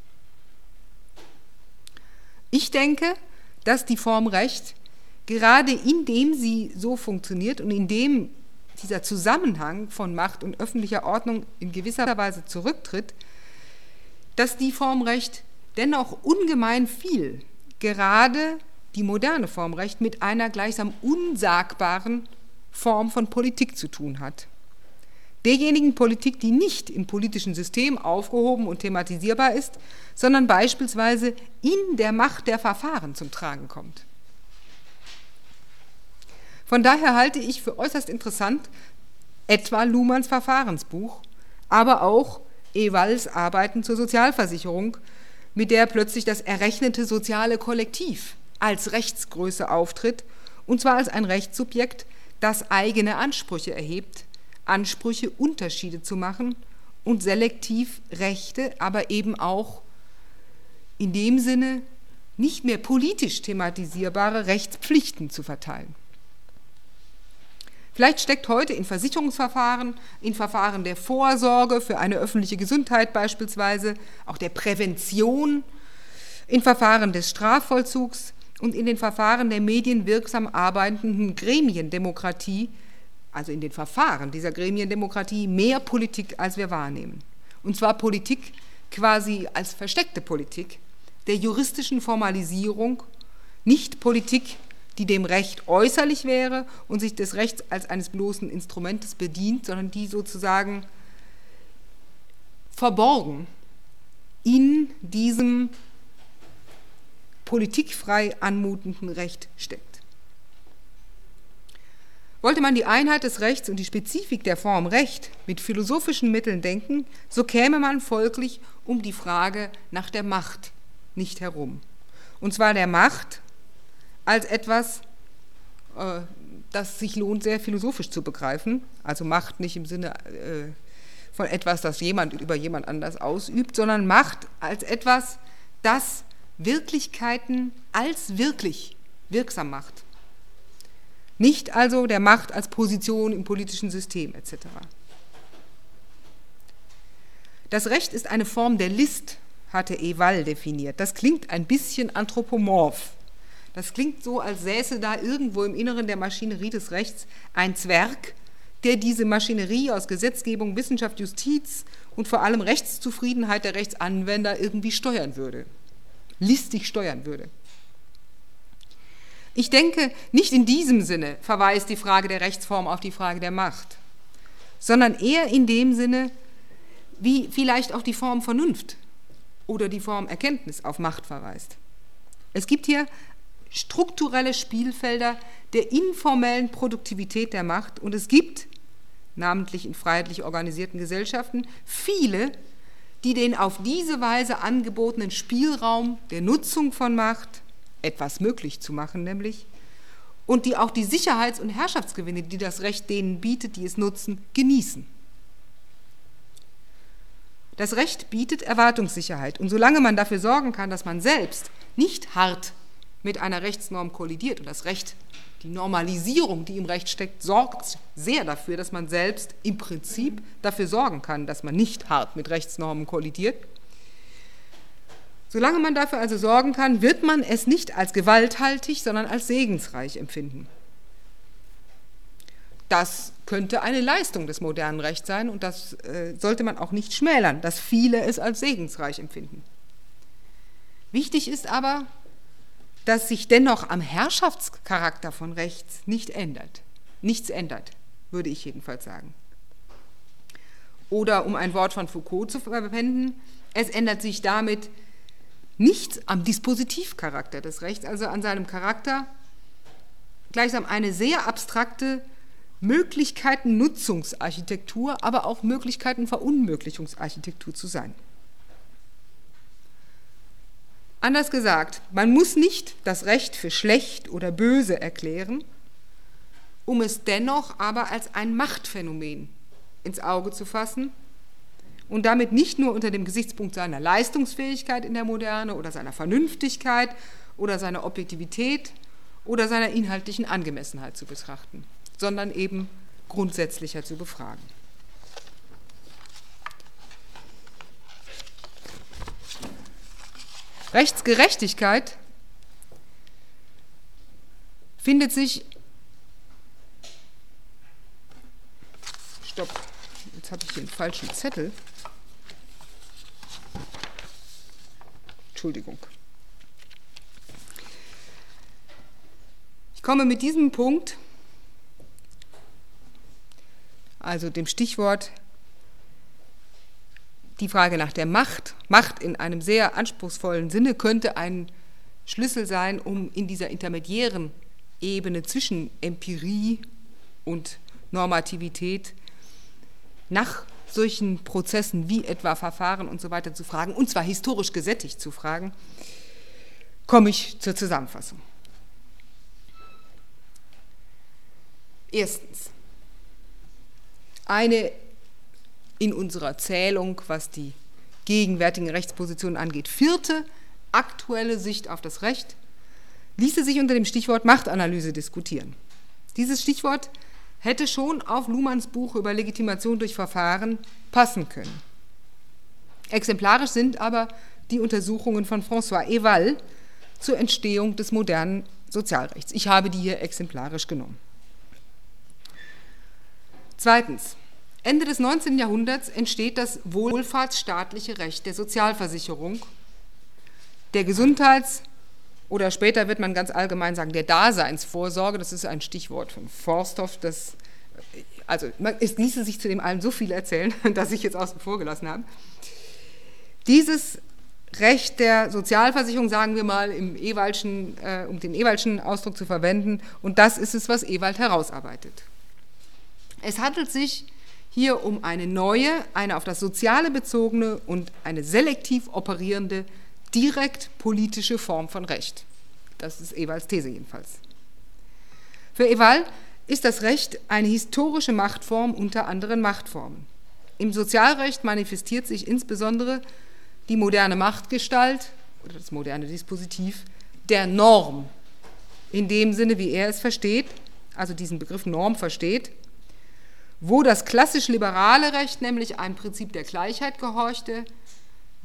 Speaker 1: Ich denke, dass die Form Recht, gerade indem sie so funktioniert und indem dieser Zusammenhang von Macht und öffentlicher Ordnung in gewisser Weise zurücktritt, dass die Form Recht dennoch ungemein viel, gerade die moderne Form Recht, mit einer gleichsam unsagbaren Form von Politik zu tun hat. Derjenigen Politik, die nicht im politischen System aufgehoben und thematisierbar ist, sondern beispielsweise in der Macht der Verfahren zum Tragen kommt. Von daher halte ich für äußerst interessant etwa Luhmanns Verfahrensbuch, aber auch Ewalls Arbeiten zur Sozialversicherung, mit der plötzlich das errechnete soziale Kollektiv als Rechtsgröße auftritt, und zwar als ein Rechtssubjekt, das eigene Ansprüche erhebt, Ansprüche Unterschiede zu machen und selektiv Rechte, aber eben auch in dem Sinne nicht mehr politisch thematisierbare Rechtspflichten zu verteilen. Vielleicht steckt heute in Versicherungsverfahren, in Verfahren der Vorsorge für eine öffentliche Gesundheit beispielsweise, auch der Prävention, in Verfahren des Strafvollzugs und in den Verfahren der medienwirksam arbeitenden Gremiendemokratie, also in den Verfahren dieser Gremiendemokratie, mehr Politik, als wir wahrnehmen. Und zwar Politik quasi als versteckte Politik der juristischen Formalisierung, nicht Politik, die dem Recht äußerlich wäre und sich des Rechts als eines bloßen Instrumentes bedient, sondern die sozusagen verborgen in diesem politikfrei anmutenden Recht steckt. Wollte man die Einheit des Rechts und die Spezifik der Form Recht mit philosophischen Mitteln denken, so käme man folglich um die Frage nach der Macht nicht herum. Und zwar der Macht als etwas, äh, das sich lohnt, sehr philosophisch zu begreifen, also Macht nicht im Sinne äh, von etwas, das jemand über jemand anders ausübt, sondern Macht als etwas, das Wirklichkeiten als wirklich wirksam macht. Nicht also der Macht als Position im politischen System et cetera. Das Recht ist eine Form der List hatte Ewald definiert. Das klingt ein bisschen anthropomorph. Das klingt so, als säße da irgendwo im Inneren der Maschinerie des Rechts ein Zwerg, der diese Maschinerie aus Gesetzgebung, Wissenschaft, Justiz und vor allem Rechtszufriedenheit der Rechtsanwender irgendwie steuern würde, listig steuern würde. Ich denke, nicht in diesem Sinne verweist die Frage der Rechtsform auf die Frage der Macht, sondern eher in dem Sinne, wie vielleicht auch die Form Vernunft oder die Form Erkenntnis auf Macht verweist. Es gibt hier strukturelle Spielfelder der informellen Produktivität der Macht und es gibt, namentlich in freiheitlich organisierten Gesellschaften, viele, die den auf diese Weise angebotenen Spielraum der Nutzung von Macht, etwas möglich zu machen nämlich, und die auch die Sicherheits- und Herrschaftsgewinne, die das Recht denen bietet, die es nutzen, genießen. Das Recht bietet Erwartungssicherheit und solange man dafür sorgen kann, dass man selbst nicht hart mit einer Rechtsnorm kollidiert und das Recht, die Normalisierung, die im Recht steckt, sorgt sehr dafür, dass man selbst im Prinzip dafür sorgen kann, dass man nicht hart mit Rechtsnormen kollidiert. Solange man dafür also sorgen kann, wird man es nicht als gewalthaltig, sondern als segensreich empfinden. Das könnte eine Leistung des modernen Rechts sein und das äh, sollte man auch nicht schmälern, dass viele es als segensreich empfinden. Wichtig ist aber, dass sich dennoch am Herrschaftscharakter von Rechts nicht ändert. Nichts ändert, würde ich jedenfalls sagen. Oder um ein Wort von Foucault zu verwenden, es ändert sich damit nichts am Dispositivcharakter des Rechts, also an seinem Charakter, gleichsam eine sehr abstrakte Möglichkeiten-Nutzungsarchitektur, aber auch Möglichkeiten-Verunmöglichungsarchitektur zu sein. Anders gesagt, man muss nicht das Recht für schlecht oder böse erklären, um es dennoch aber als ein Machtphänomen ins Auge zu fassen und damit nicht nur unter dem Gesichtspunkt seiner Leistungsfähigkeit in der Moderne oder seiner Vernünftigkeit oder seiner Objektivität oder seiner inhaltlichen Angemessenheit zu betrachten, sondern eben grundsätzlicher zu befragen. Rechtsgerechtigkeit findet sich, stopp, jetzt habe ich den falschen Zettel, Entschuldigung. Ich komme mit diesem Punkt, also dem Stichwort die Frage nach der Macht, Macht in einem sehr anspruchsvollen Sinne, könnte ein Schlüssel sein, um in dieser intermediären Ebene zwischen Empirie und Normativität nach solchen Prozessen wie etwa Verfahren und so weiter zu fragen, und zwar historisch gesättigt zu fragen, komme ich zur Zusammenfassung. Erstens, eine in unserer Zählung, was die gegenwärtigen Rechtspositionen angeht, vierte aktuelle Sicht auf das Recht, ließe sich unter dem Stichwort Machtanalyse diskutieren. Dieses Stichwort hätte schon auf Luhmanns Buch über Legitimation durch Verfahren passen können. Exemplarisch sind aber die Untersuchungen von François Ewald zur Entstehung des modernen Sozialrechts. Ich habe die hier exemplarisch genommen. Zweitens. Ende des neunzehnten Jahrhunderts entsteht das wohlfahrtsstaatliche Recht der Sozialversicherung, der Gesundheits- oder später wird man ganz allgemein sagen, der Daseinsvorsorge, das ist ein Stichwort von Forsthoff, das, also es ließe sich zu dem allen so viel erzählen, dass ich jetzt außen vor gelassen habe. Dieses Recht der Sozialversicherung, sagen wir mal, im Ewaldschen, äh, um den Ewaldschen Ausdruck zu verwenden, und das ist es, was Ewald herausarbeitet. Es handelt sich hier um eine neue, eine auf das Soziale bezogene und eine selektiv operierende, direkt politische Form von Recht. Das ist Ewalds These jedenfalls. Für Ewald ist das Recht eine historische Machtform unter anderen Machtformen. Im Sozialrecht manifestiert sich insbesondere die moderne Machtgestalt oder das moderne Dispositiv der Norm, in dem Sinne, wie er es versteht, also diesen Begriff Norm versteht, wo das klassisch liberale Recht nämlich einem Prinzip der Gleichheit gehorchte,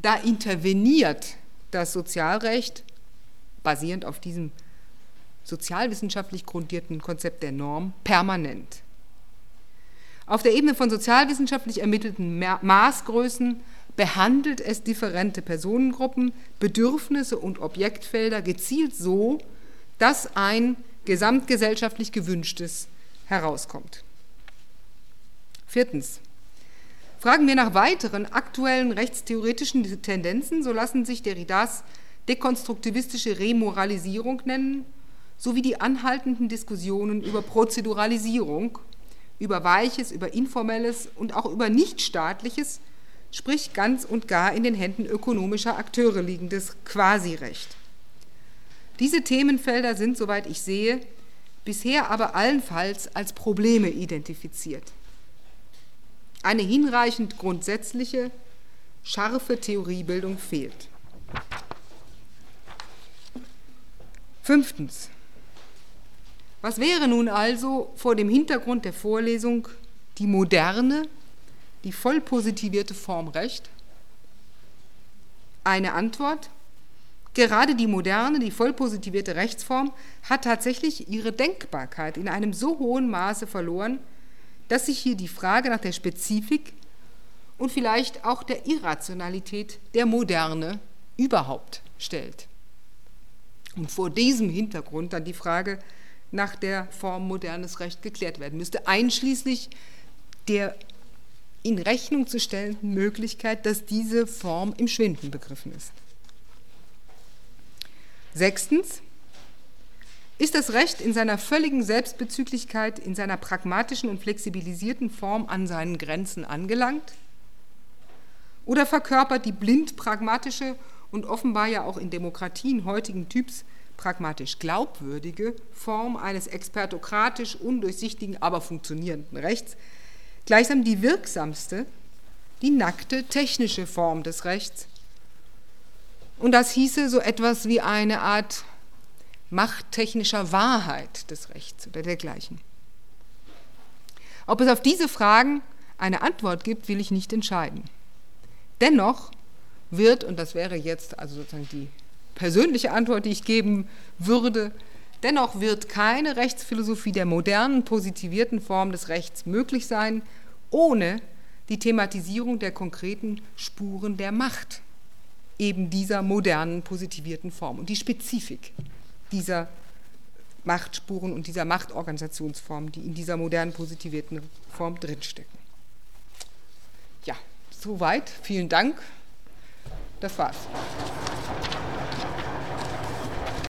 Speaker 1: Da interveniert das Sozialrecht, basierend auf diesem sozialwissenschaftlich grundierten Konzept der Norm, permanent. Auf der Ebene von sozialwissenschaftlich ermittelten Maßgrößen behandelt es differente Personengruppen, Bedürfnisse und Objektfelder gezielt so, dass ein gesamtgesellschaftlich Gewünschtes herauskommt. Viertens. Fragen wir nach weiteren aktuellen rechtstheoretischen Tendenzen, so lassen sich Derridas dekonstruktivistische Remoralisierung nennen, sowie die anhaltenden Diskussionen über Prozeduralisierung, über Weiches, über Informelles und auch über Nichtstaatliches, sprich ganz und gar in den Händen ökonomischer Akteure liegendes Quasirecht. Diese Themenfelder sind, soweit ich sehe, bisher aber allenfalls als Probleme identifiziert. Eine hinreichend grundsätzliche, scharfe Theoriebildung fehlt. Fünftens. Was wäre nun also vor dem Hintergrund der Vorlesung die moderne, die voll positivierte Form Recht? Eine Antwort: Gerade die moderne, die voll positivierte Rechtsform hat tatsächlich ihre Denkbarkeit in einem so hohen Maße verloren, dass sich hier die Frage nach der Spezifik und vielleicht auch der Irrationalität der Moderne überhaupt stellt. Und vor diesem Hintergrund dann die Frage nach der Form modernes Recht geklärt werden müsste, einschließlich der in Rechnung zu stellenden Möglichkeit, dass diese Form im Schwinden begriffen ist. Sechstens. Ist das Recht in seiner völligen Selbstbezüglichkeit, in seiner pragmatischen und flexibilisierten Form an seinen Grenzen angelangt? Oder verkörpert die blind pragmatische und offenbar ja auch in Demokratien heutigen Typs pragmatisch glaubwürdige Form eines expertokratisch undurchsichtigen, aber funktionierenden Rechts gleichsam die wirksamste, die nackte technische Form des Rechts? Und das hieße so etwas wie eine Art machttechnischer Wahrheit des Rechts oder dergleichen. Ob es auf diese Fragen eine Antwort gibt, will ich nicht entscheiden. Dennoch wird, und das wäre jetzt also sozusagen die persönliche Antwort, die ich geben würde, dennoch wird keine Rechtsphilosophie der modernen, positivierten Form des Rechts möglich sein, ohne die Thematisierung der konkreten Spuren der Macht eben dieser modernen, positivierten Form und die Spezifik dieser Machtspuren und dieser Machtorganisationsform, die in dieser modernen, positivierten Form drinstecken. Ja, soweit. Vielen Dank. Das war's.